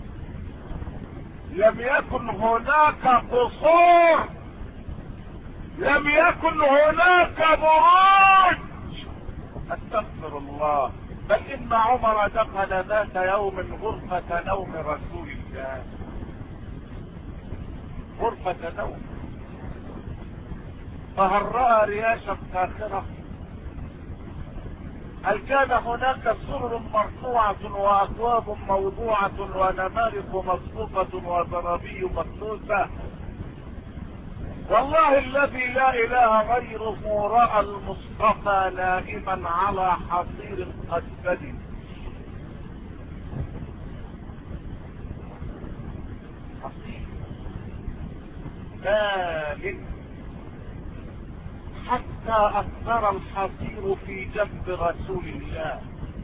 لم يكن هناك قصور، لم يكن هناك بروج. استغفر الله. بل ان عمر دخل ذات يوم غرفة نوم رسول الله، غرفة نوم، فهل رأى رياشة فاخرة؟ هل كان هناك سرر مرفوعة واكواب موضوعة ونمارق مصفوفة وزرابي مكنوسة؟ والله الذي لا اله غيره رأى المصطفى نائما على حصير قد بدي. حصير بال حتى اثر الحصير في جنب رسول الله،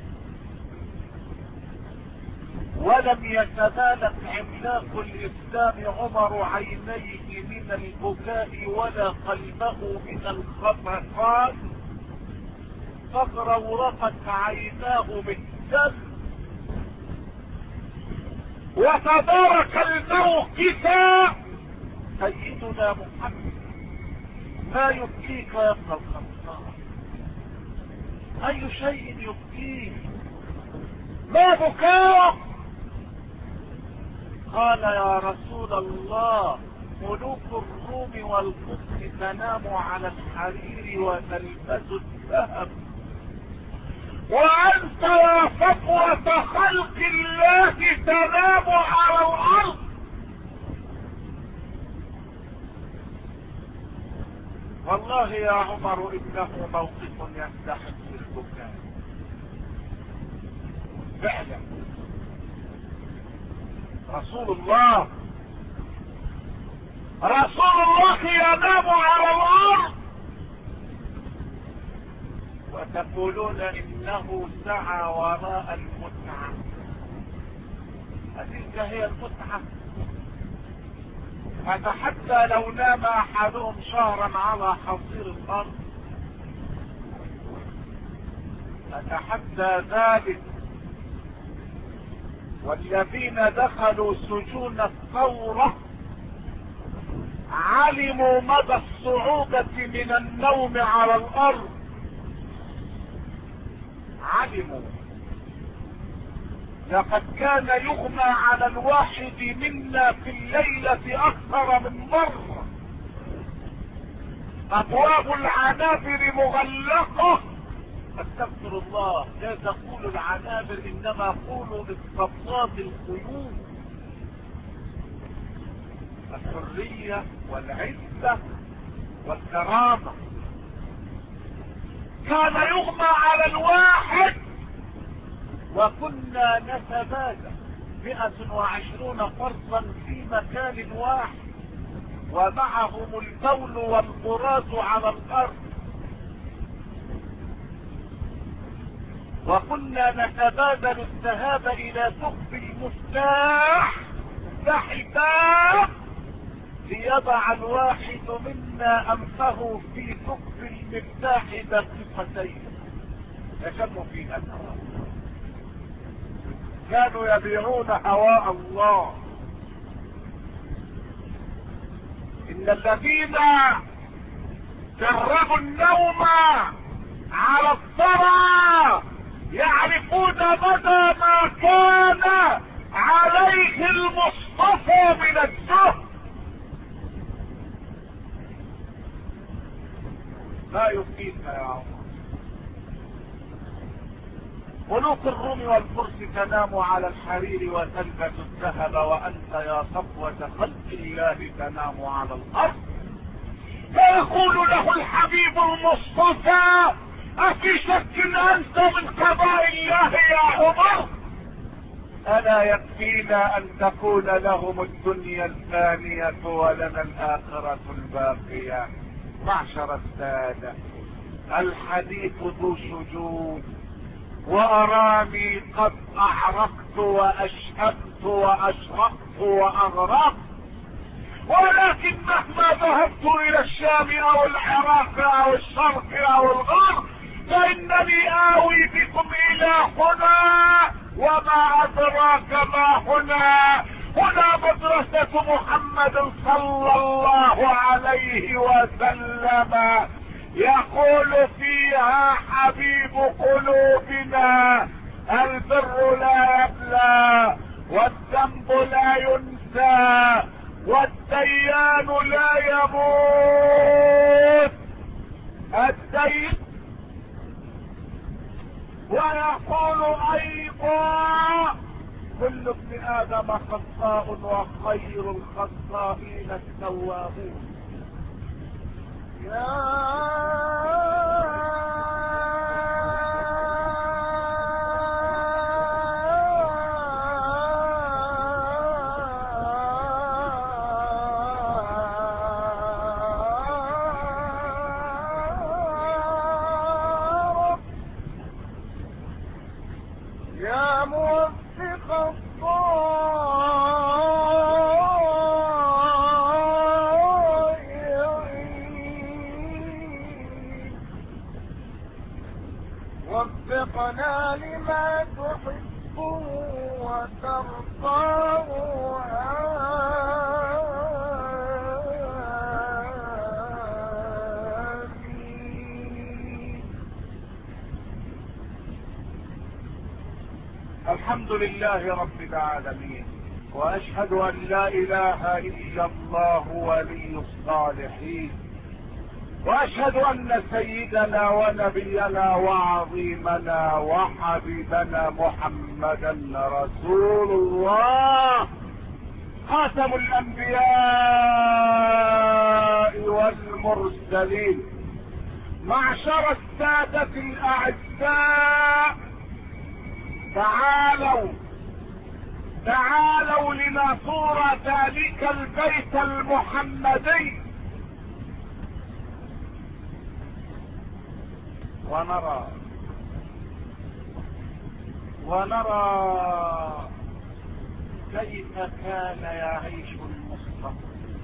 ولم يتمالك عملاق الاسلام عمر عينيه من البكاء ولا قلبه من الخفقان، فاغرورقت عيناه بالدم، وتبارك الموقف. سيدنا محمد، ما يبكيك يا ابن الخطاب؟ اي شيء يبكيك؟ ما بكاك؟ قال يا رسول الله ملوك الروم والقدس تنام على الحرير وتلبس الذهب، وانت يا صفوة خلق الله تنام على الارض. والله يا عمر انه موقف يستحق البكاء فعلا. رسول الله رسول الله ينام على الارض، وتقولون انه سعى وراء المتعة. هذه هي المتعة؟ فحتى لو نام احدهم شهرا على حصير الارض اتحدى ذلك. والذين دخلوا سجون الثورة علموا مدى الصعوبة من النوم على الارض، علموا. لقد كان يغمى على الواحد منا في الليلة اكثر من مرة، ابواب العنابر مغلقة. استغفر الله، لا تقولوا العنابر انما قولوا استصاد القيود. الحرية والعزة والكرامة. كان يغمى على الواحد وكنا نتبادل مئة وعشرون فرسا في مكان واحد، ومعهم البول والقراص على الارض، وكنا نتبادل الذهاب الى ثقب المفتاح فحباب ليضع الواحد منا انفه في ثقب المفتاح دقيقتين يشم فيها الهواء. كانوا يبيعون هواء الله. ان الذين جربوا النوم على الثرى يعرفون مدى ما كان عليه المصطفى من الزهد. ما يبكيك يا عمر؟ ملوك الروم والفرس تنام على الحرير وتلبس الذهب، وانت يا صفوة خلق الله تنام على الارض. فيقول له الحبيب المصطفى افي شك انت من قضاء الله يا عمر؟ الا يكفينا ان تكون لهم الدنيا الفانية ولنا الاخرة الباقية. معشر السادة، الحديث ذو شجون، واراني قد اعرقت واشهبت واشرقت واغرقت، ولكن مهما ذهبت الى الشام او العراق او الشرق او الغرب فانني اوي بكم الى هنا، وما ادراك ما هنا، هنا مدرسة محمد صلى الله عليه وسلم، يقول فيها حبيب قلوبنا: البر لا يبلى، والذنب لا ينسى، والديان لا يموت. الدين. ويقول ايضا: كل ابن ادم خطاء وخير الخطائين التوابون. يا يا موفق الضائعين، وفقنا لما تحب وترضاه. الحمد لله رب العالمين، واشهد ان لا اله الا الله ولي الصالحين، واشهد ان سيدنا ونبينا وعظيمنا وحبيبنا محمدا رسول الله، خاتم الانبياء والمرسلين. معشر السادة الاعزاء، تعالوا تعالوا لنزور ذلك البيت المحمدي، ونرى ونرى كيف كان يعيش المصطفى.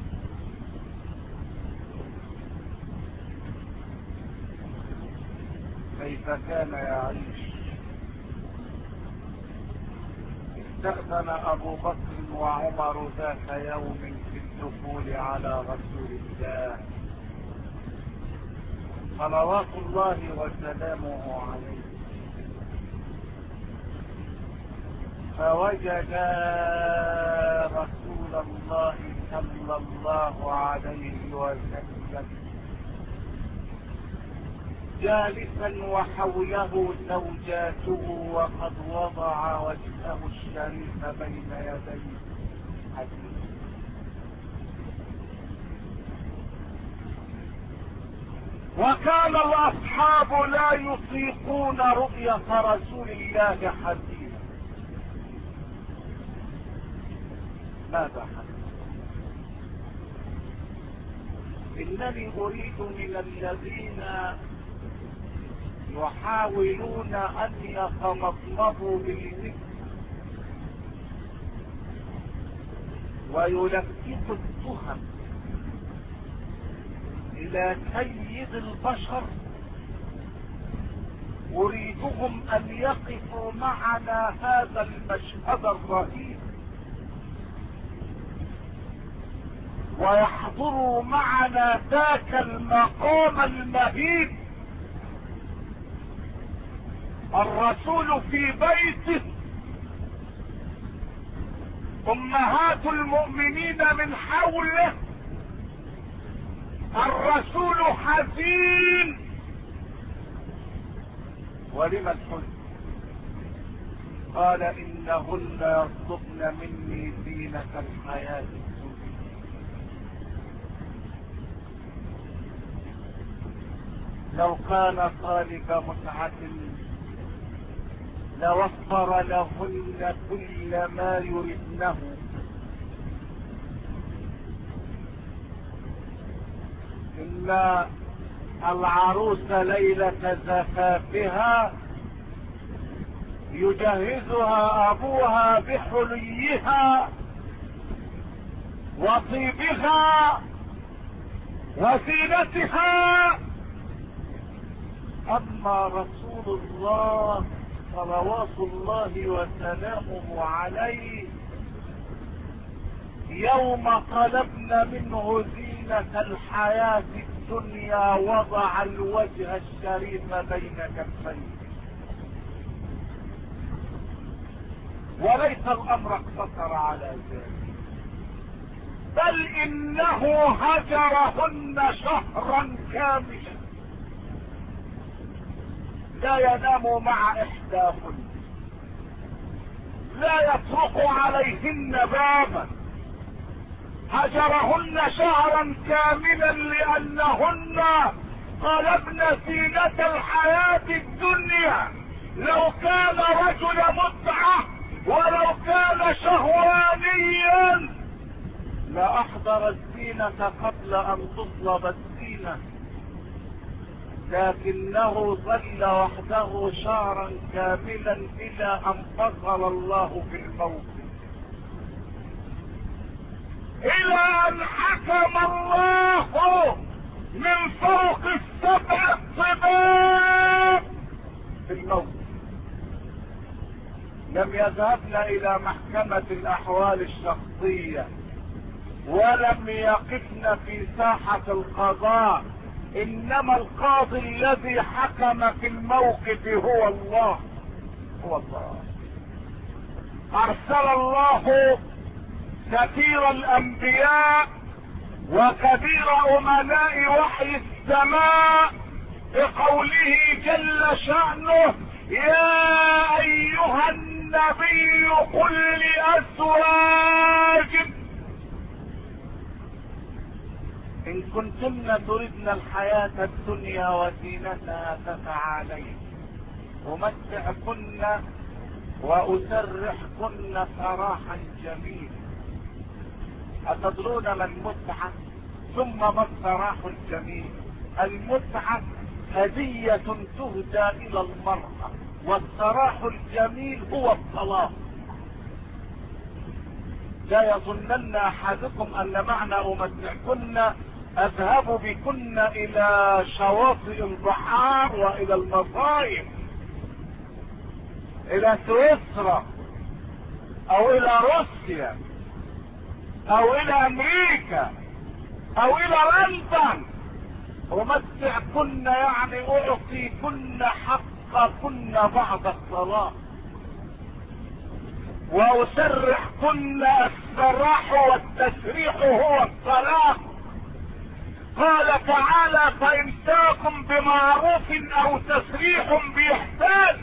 كيف كان يعيش. استأذن ابو بكر وعمر ذات يوم في الدخول على رسول الله صلوات الله وسلامه عليه، فوجد رسول الله صلى الله عليه وسلم جالسا وحوله زوجاته، وقد وضع وجهه الشريف بين يدي حبيبه. وكان الاصحاب لا يطيقون رؤية رسول الله حزينا. ماذا حدث؟ انني اريد من الذين يحاولون ان يتمضمضوا بالذكر ويلفقوا التهم الى سيد البشر، اريدهم ان يقفوا معنا هذا المشهد الرهيب، ويحضروا معنا ذاك المقام المهيب. الرسول في بيته، امهات المؤمنين من حوله، الرسول حزين. ولم الحزن؟ قال: انهن يصدقن مني زينة الحياة الدنيا. لو كان طالب متعة لوفر لهن كل ما يردنه، إن العروس ليلة زفافها يجهزها أبوها بحليها وطيبها وزينتها، أما رسول الله صلوات الله وسلامه عليه يوم طلبنا منه زينة الحياة الدنيا وضع الوجه الشريف بين كفيه. وليس الامر اقتصر على ذلك، بل انه هجرهن شهرا كاملا لا ينام مع احداهن، لا يطرق عليهن بابا، هجرهن شهرا كاملا لانهن طلبن زينة الحياة الدنيا. لو كان رجل متعة ولو كان شهوانيا لأحضر الزينة قبل ان تطلب الزينة، لكنه ظل وحده شهرا كاملا الى ان فصل الله في الموت، الى ان حكم الله من فوق السبع الطباق في الموت. لم يذهبن الى محكمة الاحوال الشخصية، ولم يقفن في ساحة القضاء، انما القاضي الذي حكم في الموقف هو الله. هو الله. ارسل الله سفير الانبياء وكبير امناء وحي السماء بقوله جل شأنه: يا ايها النبي قل لازواجك ان كنتن تردن الحياة الدنيا وزينتها فتعالين امتعكن واسرحكن سراحا جميلا. اتدرون ما المتعة؟ ثم ما السراح الجميل؟ المتعة هدية تهدى الى المرأة، والسراح الجميل هو الطلاق. لا يظنن احدكم ان معنى امتعكن اذهب بكن الى شواطئ البحار والى المصايف، الى سويسرا او الى روسيا او الى امريكا او الى لندن. امتعكن يعني اعطيكن حقكن بعد الطلاق، واسرحكن السراح والتسريح هو الطلاق. قال تعالى: فامساكم بمعروف او تسريح باحسان.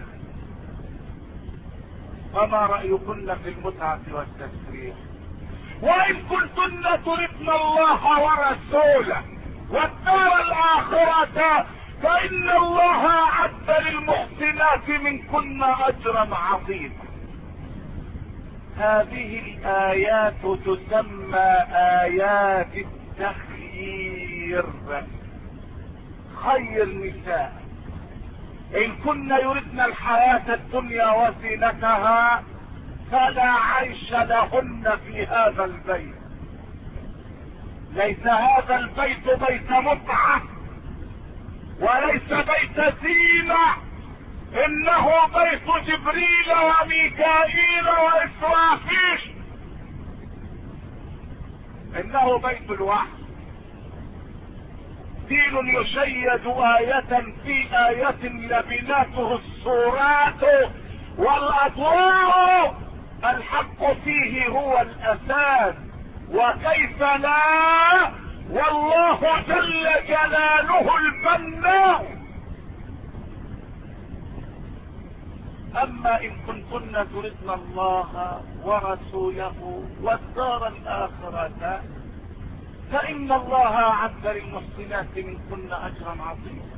فما رايكن في المتعة والتسريح؟ وان كنتن تردن الله ورسوله والدار الاخرة فان الله اعد للمحسنات منكن اجرا عظيما. هذه الايات تسمى ايات التخيير. خير نساء ان كن يردن الحياة الدنيا وزينتها فلا عيش لهن في هذا البيت. ليس هذا البيت بيت متعة وليس بيت زينة، انه بيت جبريل وميكائيل واسرافيل، انه بيت الوحي. دين يشيد آية في آية لبناته الصورات والاضواء، الحق فيه هو الاساس، وكيف لا، والله جل جلاله البناء. اما ان كنتن تردن الله ورسوله والدار الاخرة فان الله اعد للمحسنات منكن اجرا عظيما.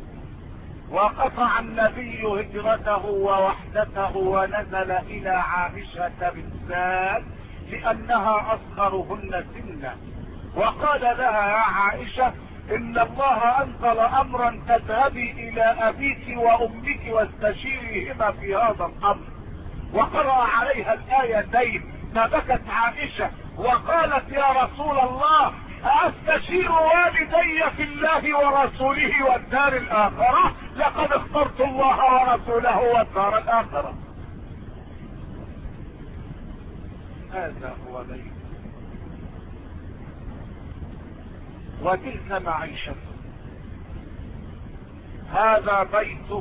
وقطع النبي هجرته ووحدته ونزل الى عائشة بالذات لانها اصغرهن سنا، وقال لها: يا عائشة ان الله انزل امرا تذهبي الى ابيك وامك واستشيريهما في هذا الامر. وقرأ عليها الايتين فبكت عائشة وقالت: يا رسول الله استشير والدي في الله ورسوله والدار الاخرة؟ لقد اخترت الله ورسوله والدار الاخرة. هذا هو بيت وتلك معيشته، هذا بيته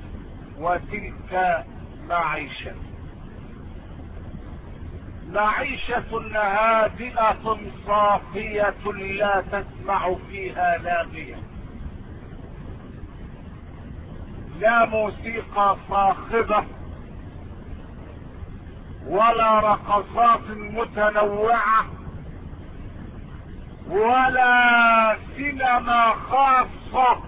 وتلك معيشته، معيشة هادئة صافية لا تسمع فيها لاغية، لا موسيقى صاخبة ولا رقصات متنوعة ولا سينما خاصة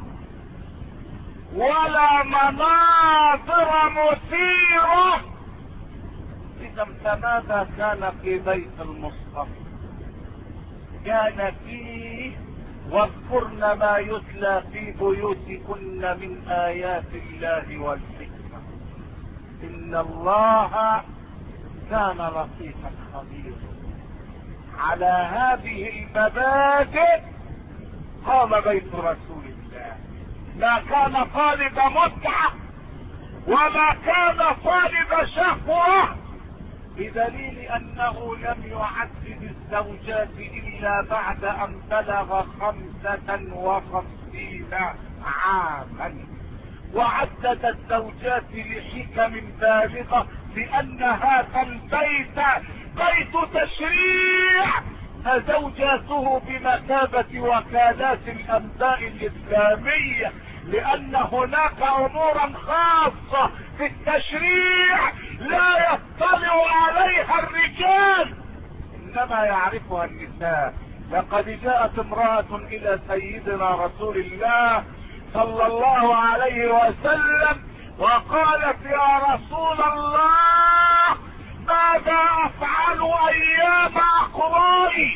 ولا مناظر مثيرة. إذا فماذا كان في بيت المصطفى؟ كان فيه واذكرن ما يتلى في بيوتكن من آيات الله والحكمة إن الله كان لطيفا خبيرا. على هذه المبادئ قام بيت رسول الله، ما كان طالب متعة وما كان طالب شهوة، بدليل انه لم يعدد الزوجات الا بعد ان بلغ خمسة وخمسين عاما، وعدد الزوجات لحكم بالغة، لان هذا البيت بيت تشريع، فزوجاته بمثابة وكالات الانباء الاسلامية، لان هناك امورا خاصة في التشريع لا يطلع عليها الرجال انما يعرفها النساء. لقد جاءت امرأة الى سيدنا رسول الله صلى الله عليه وسلم وقالت يا رسول الله ماذا افعل ايام اقرائي،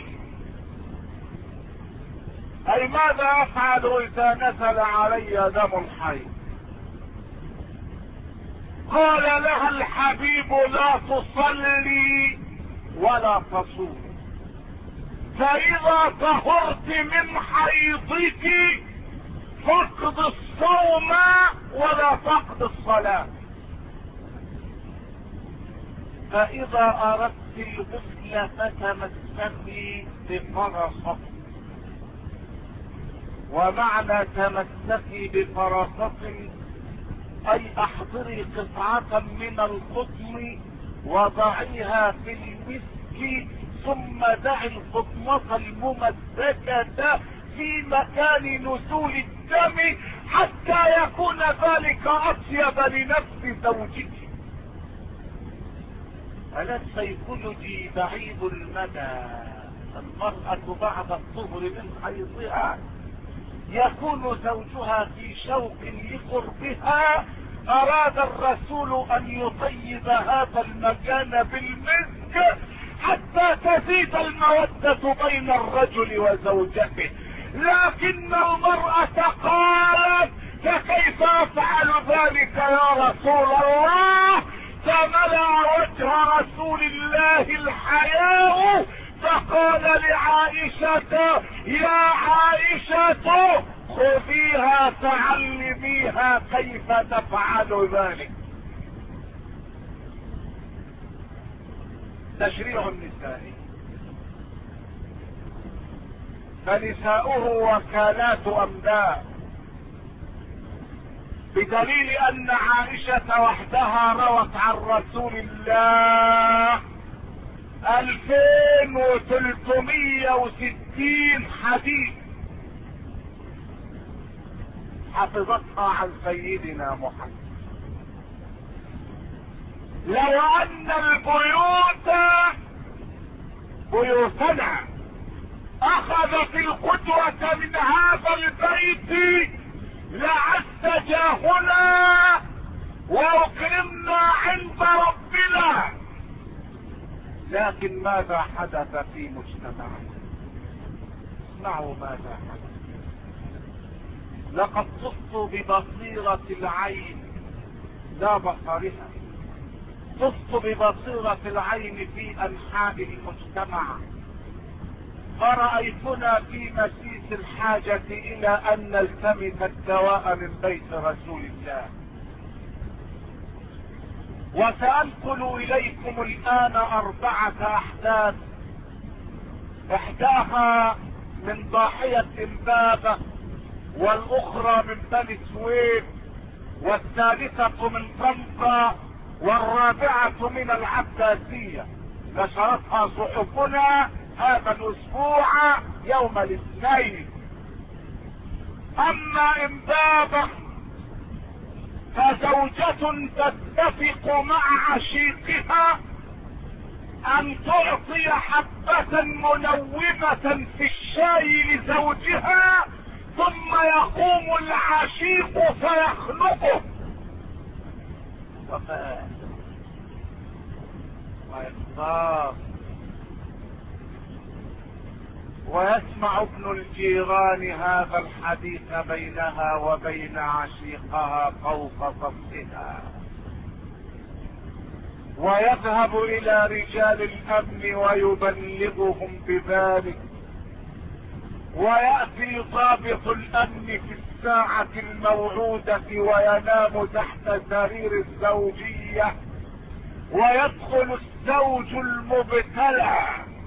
اي ماذا افعل اذا نزل علي دم الحيض؟ قال لها الحبيب لا تصلي ولا تصوم، فاذا طهرت من حيضك فاقض الصوم ولا تقض الصلاة، فاذا اردت الغسل فتمسكي بفرصة. ومعنى تمسكي بفرصة اي احضري قطعة من القطن وضعيها في المسك ثم دعي القطنة الممسكة في مكان نزول الدم حتى يكون ذلك اطيب لنفس زوجك. ألا السيكولوجي بعيد المدى، المرأة بعد الطهر من حيضها يكون زوجها في شوق لقربها، اراد الرسول ان يطيب هذا المكان بالمسك حتى تزيد المودة بين الرجل وزوجته. لكن المرأة قالت فكيف افعل ذلك يا رسول الله؟ فملأ وجه رسول الله الحياء فقال لعائشة يا عائشة خذيها تعلميها كيف تفعل ذلك. تشريع النساء، فنساؤه وكالات انباء، بدليل ان عائشة وحدها روت عن رسول الله الفين وتلتمية وستين حديث حفظتها عن سيدنا محمد. لو ان البيوت بيوتنا اخذت القدوة من هذا البيت لعزجاهنا واكرمنا عند ربنا، لكن ماذا حدث في مجتمعنا؟ اسمعوا ماذا حدث. لقد طفت ببصيرة العين لا بصرها، طفت ببصيرة العين في انحاء المجتمع، فرأيتنا في مسيس الحاجة الى ان نلتمس الدواء من بيت رسول الله. وسأنقل اليكم الان اربعة احداث، احداها من ضاحية امبابة، والاخرى من بني سويف، والثالثة من طنطا، والرابعة من العباسية. نشرتها صحفنا هذا الاسبوع يوم الاثنين. اما امبابة فزوجة تتفق مع عشيقها ان تعطي حبة منومة في الشاي لزوجها، ثم يقوم العشيق فيخنقه وفاء ويختار. ويسمع ابن الجيران هذا الحديث بينها وبين عشيقها فوق صفها، ويذهب الى رجال الامن ويبلغهم بذلك، ويأتي ضابط الامن في الساعة الموعودة وينام تحت سرير الزوجية، ويدخل الزوج المبتلى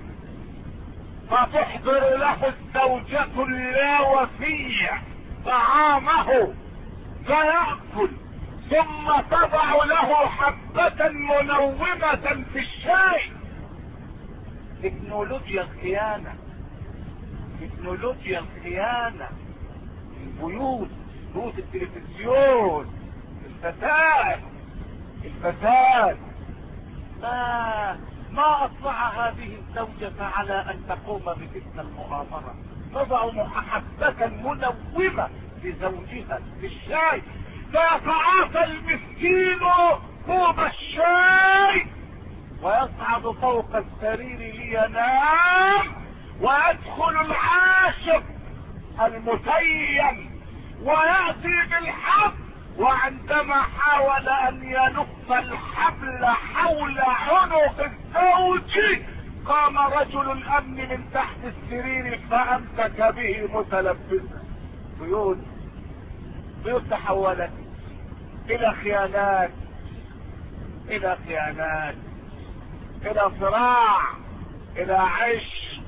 فتحضر له الزوجة اللاوفية طعامه فيأكل، ثم تضع له حبة منومة في الشاي. تكنولوجيا الخيانة، تكنولوجيا الخيانة، البيوت، بيوت التلفزيون، الفساد الفساد. ما ما اطلع هذه الزوجة على ان تقوم بتلك المؤامرة، تضع حبة منومة لزوجها في الشاي، فيتعاطى المسكين كوب الشاي ويصعد فوق السرير لينام، ويدخل العاشق المتيم ويأتي بالحبل، وعندما حاول ان ينف الحبل حول عنق الزوج قام رجل الامن من تحت السرير فامسك به متلبسا. بيوت بيوت تحولت الى خيانات، الى خيانات، الى صراع، الى عشق،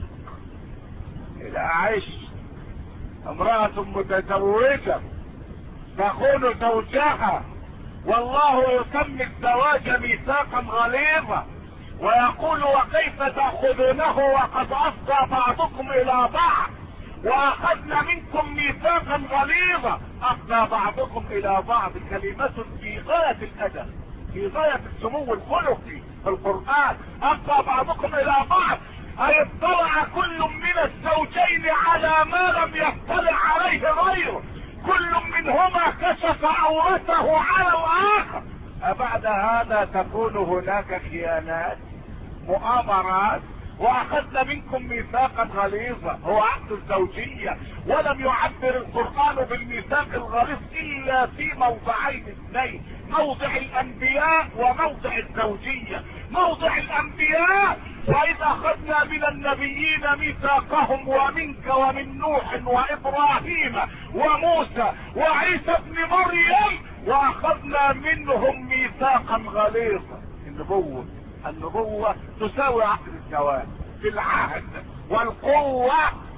الى عشق. امرأة متزوجة تخون زوجها، والله يسمي الزواج ميثاقا غليظا، ويقول وكيف تأخذونه وقد أفضى بعضكم إلى بعض، وأخذنا منكم ميثاقا غليظا. أفضى بعضكم إلى بعض كلمة في غاية الأدب، في غاية السمو الخلقي في القرآن. أفضى بعضكم إلى بعض أي اطلع كل من الزوجين على ما لم يطلع عليه غيره، كل منهما كشف عورته على الآخر. أبعد هذا تكون هناك خيانات، مؤامرات، واخذنا منكم ميثاقا غليظا، هو عقد الزوجية. ولم يعبر القرآن بالميثاق الغليظ الا في موضعين اثنين، موضع الانبياء وموضع الزوجية. موضع الانبياء واذ اخذنا من النبيين ميثاقهم ومنك ومن نوح وابراهيم وموسى وعيسى ابن مريم واخذنا منهم ميثاقا غليظا. النبوة النبوة تساوي عقد الزواج في العهد والقوة.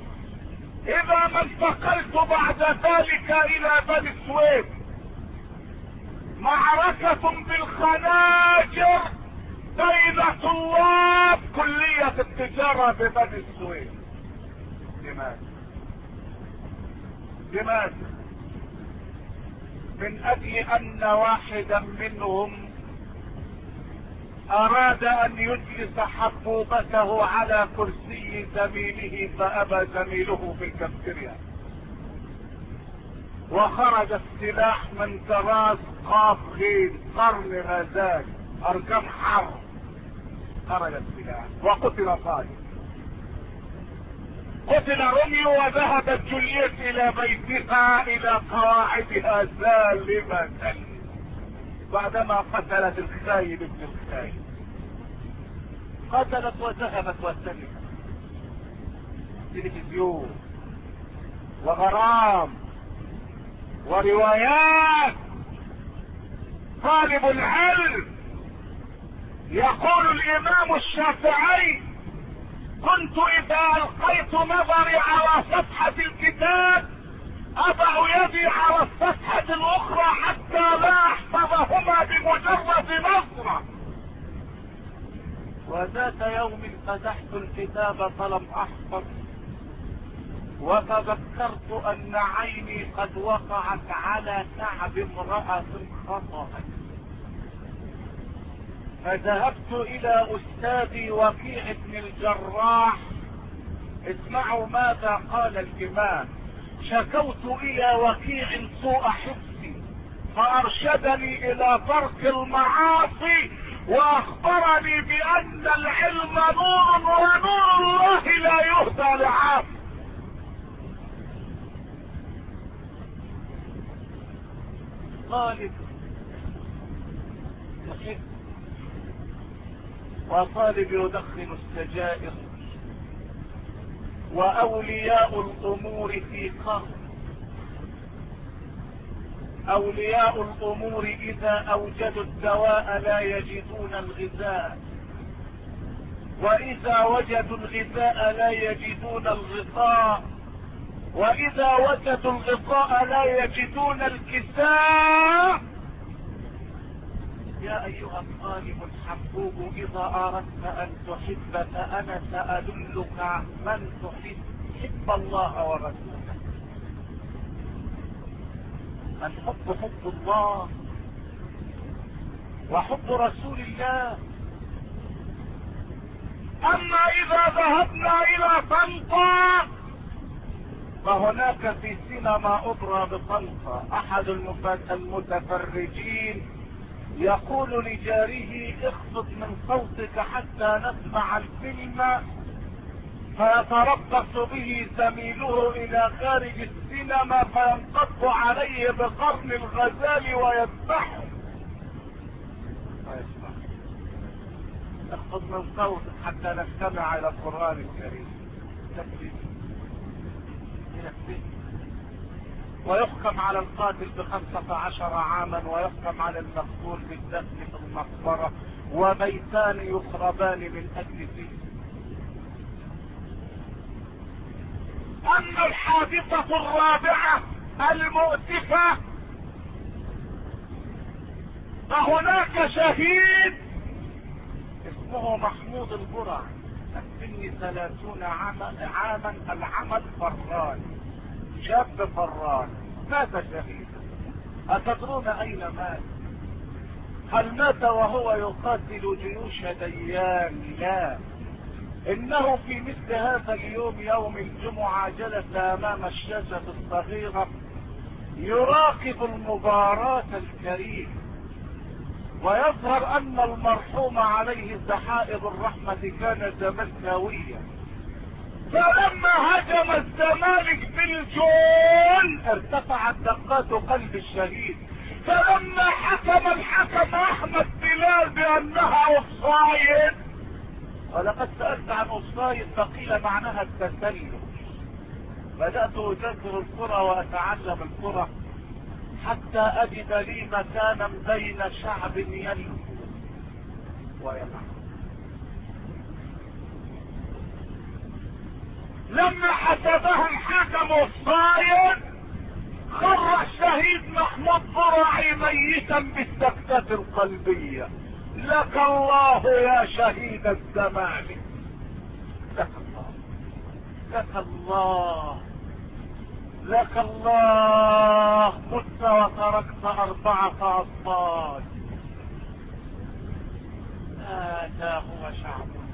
اذا ما انتقلت بعد ذلك الى بني سويف، معركة بالخناجر بين طلاب كلية التجارة ببني سويف. لماذا؟ لماذا؟ من اجل ان واحدا منهم اراد ان يجلس حبوبته على كرسي زميله فابى زميله في الكافتيريا، وخرج السلاح من طراز قاف غين قرن غزال ارقام حرب. خرج السلاح وقتل صالح، قتل روميو، وذهبت جولييت الى بيتها الى قواعدها سالمة بعدما قتلت الخاين ابن الخاين. قتلت وذهبت وسلمت. تلفزيون وغرام وروايات. طالب العلم يقول الامام الشافعي كنت اذا القيت نظري على صفحة الكتاب اضع يدي على الصفحة الاخرى حتى لا احفظهما بمجرد نظرة. وذات يوم فتحت الكتاب فلم احفظ، وتذكرت ان عيني قد وقعت على كعب امرأة خطأ، فذهبت الى استاذي وكيع بن الجراح. اسمعوا ماذا قال الامام: شكوت الى وكيع سوء حفظي فارشدني الى ترك المعاصي، واخبرني بان العلم نور ونور الله لا يهدى لعاصي. طالب يحب وطالب يدخن السجائر، واولياء الامور في قهر. اولياء الامور اذا اوجدوا الدواء لا يجدون الغذاء، واذا وجدوا الغذاء لا يجدون الغطاء، واذا وجدوا الغطاء لا يجدون الكساء. يا ايها الطالب الحبوب اذا اردت ان تحب فانا سادلك من تحب. حب الله ورسوله. الحب حب الله وحب رسول الله. اما اذا ذهبنا الى طنطا فهناك في سينما أوبرا بطنطا احد المتفرجين يقول لجاره: اخفض من صوتك حتى نسمع الفيلم، فيتربص به زميله الى خارج السينما فينقض عليه بقرن الغزال ويذبحه. اخفض من صوتك حتى نستمع الى القرآن الكريم. تكفي. ويحكم على القاتل بخمسة عشر عاما، ويحكم على المقتول بالدفن في المقبرة، وبيتان يخربان من اجل فيه. اما الحادثة الرابعة المؤسفة فهناك شهيد اسمه محمود البرع، السن ثلاثون عاما، عاما العمل فران، شاب فران، مات شهيدا. أتدرون أين مات؟ هل مات وهو يقاتل جيوش ديان؟ لا، إنه في مثل هذا اليوم يوم الجمعة جلس أمام الشاشة الصغيرة يراقب المباراة الكريمة، ويظهر أن المرحوم عليه سحائب الرحمة كان زملكاويا، فلما هجم الزمالك بالجون ارتفعت دقات قلب الشهيد، فلما حكم الحكم احمد بلال بانها اوفسايد، ولقد سألت عن اوفسايد فقيل معناها التسلل، بدأت اذاكر الكرة واتعلم الكرة حتى اجد لي مكانا بين شعب يلهو ويلعب. لما حسبها الحكم الصايد خر الشهيد محمود برعي ميتا بالسكتة القلبية. لك الله يا شهيد الزمالك، لك الله، لك الله، لك الله. مت وتركت أربعة أطفال. هذا هو شعبنا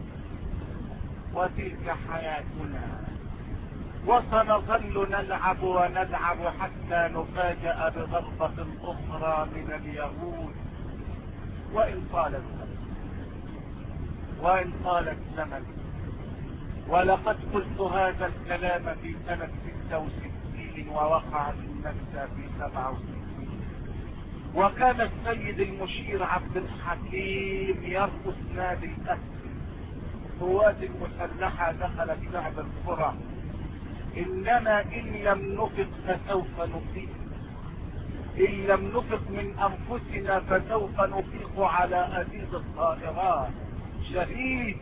وتلك حياتنا، وسنظل نلعب ونلعب حتى نفاجأ بضربة أخرى من اليهود. وإن طال الزمن وإن طال الزمن ولقد قلت هذا الكلام في سنة ستة وستين ووقعت النكسة في سبعة وستين، وكان السيد المشير عبد الحكيم يرقص نادي الأسد. القوات المسلحة دخلت لعب الكرة، إننا إن لم نفق فسوف نفيق، إن لم نفق من أنفسنا فسوف نفيق على أزيز الطائرات. شهيد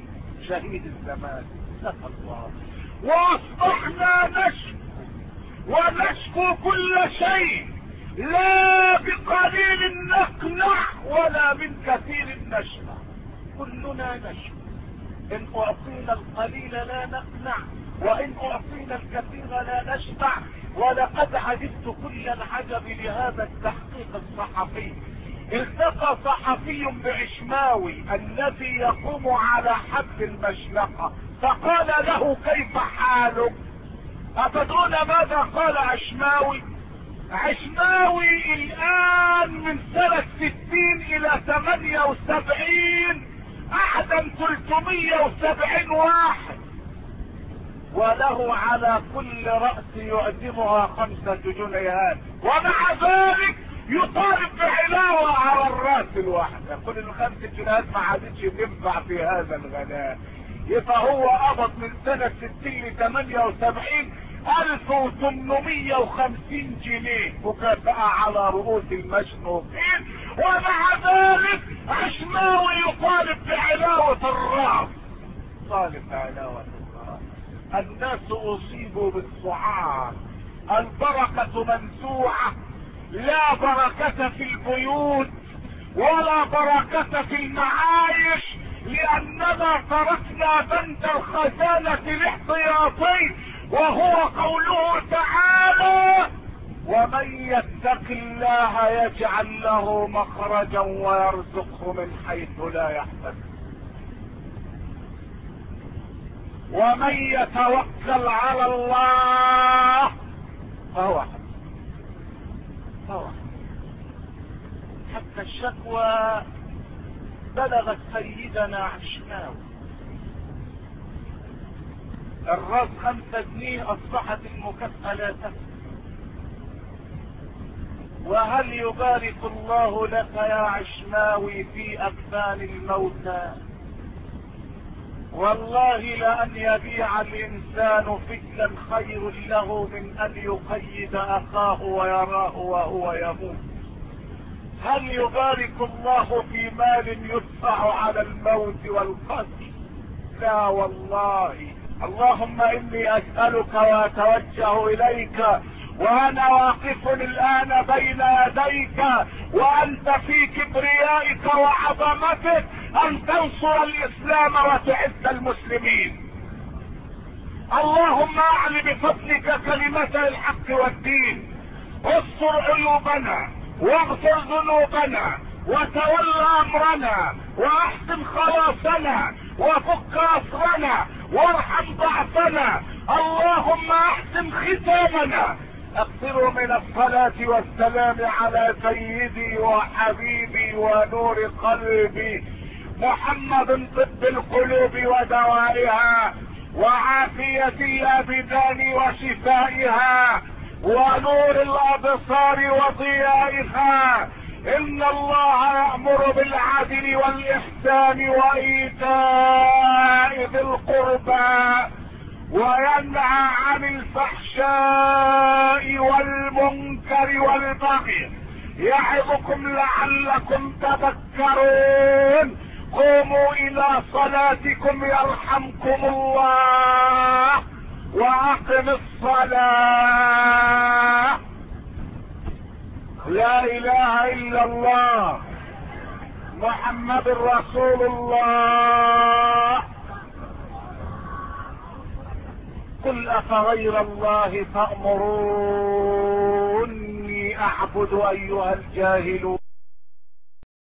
شهيد الزمان. نسأل الله. واصبحنا نشكو ونشكو كل شيء، لا بقليل نقنع ولا من كثير نشبع، كلنا نشكو. ان اعطينا القليل لا نقنع، وان اعطينا الكثير لا نشبع. ولقد عجبت كل العجب لهذا التحقيق الصحفي. التقى صحفي بعشماوي الذي يقوم على حد المشنقة، فقال له كيف حالك؟ أتدرون ماذا قال عشماوي؟ عشماوي الآن من سنة ستين إلى ثمانية وسبعين أعدم ثلاثمية وسبعين واحد، وله على كل رأس يعزمها خمسة جنيهات، ومع ذلك يطالب بعلاوة على الرأس الواحدة. كل الخمسة جنيهات ما عادتش تنفع في هذا الغلاء. يبقى هو قبض من سنة ستين لثمانية وسبعين ألف وثمانمية وخمسين جنيه مكافأة على رؤوس المشنوقين، ومع ذلك عشماوي يطالب بعلاوة الرأس. طالب بعلاوة الرأس. الناس أصيبوا بالسعار، البركة منزوعة، لا بركة في البيوت ولا بركة في المعايش، لأننا تركنا بند الخزانة الاحتياطي، وهو قوله تعالى: ومن يتق الله يجعل له مخرجا ويرزقه من حيث لا يحتسب، ومن يتوكل على الله فهو حسبه. فهو حسبه. حتى الشكوى بلغت سيدنا عشماوي، الراس خمسة جنيه اصبحت المكافأة لا تكفي. وهل يبارك الله لك يا عشماوي في اكفان الموتى؟ والله لأن يبيع الإنسان فكلا خير له من أن يقيد أخاه ويراه وهو يموت. هل يبارك الله في مال يدفع على الموت والقتل؟ لا والله. اللهم إني أسألك وأتوجه إليك وأنا واقف الآن بين يديك وأنت في كبريائك وعظمتك أن تنصر الإسلام وتعز المسلمين. اللهم أعل بفضلك كلمة الحق والدين، استر عيوبنا واغفر ذنوبنا وتول أمرنا وأحسن خلاصنا وفك أسرنا وارحم ضعفنا. اللهم أحسن ختامنا. اكثروا من الصلاة والسلام على سيدي وحبيبي ونور قلبي محمد، طب القلوب ودوائها وعافية الابدان وشفائها ونور الابصار وضيائها. ان الله يأمر بالعدل والاحسان وايتاء ذي القربى وينهى عن الفحشاء والمنكر والبغي، يعظكم لعلكم تذكرون. قوموا الى صلاتكم يرحمكم الله واقم الصلاة. لا اله الا الله محمد رسول الله. قل افغير الله تأمروني اعبد ايها الجاهلون.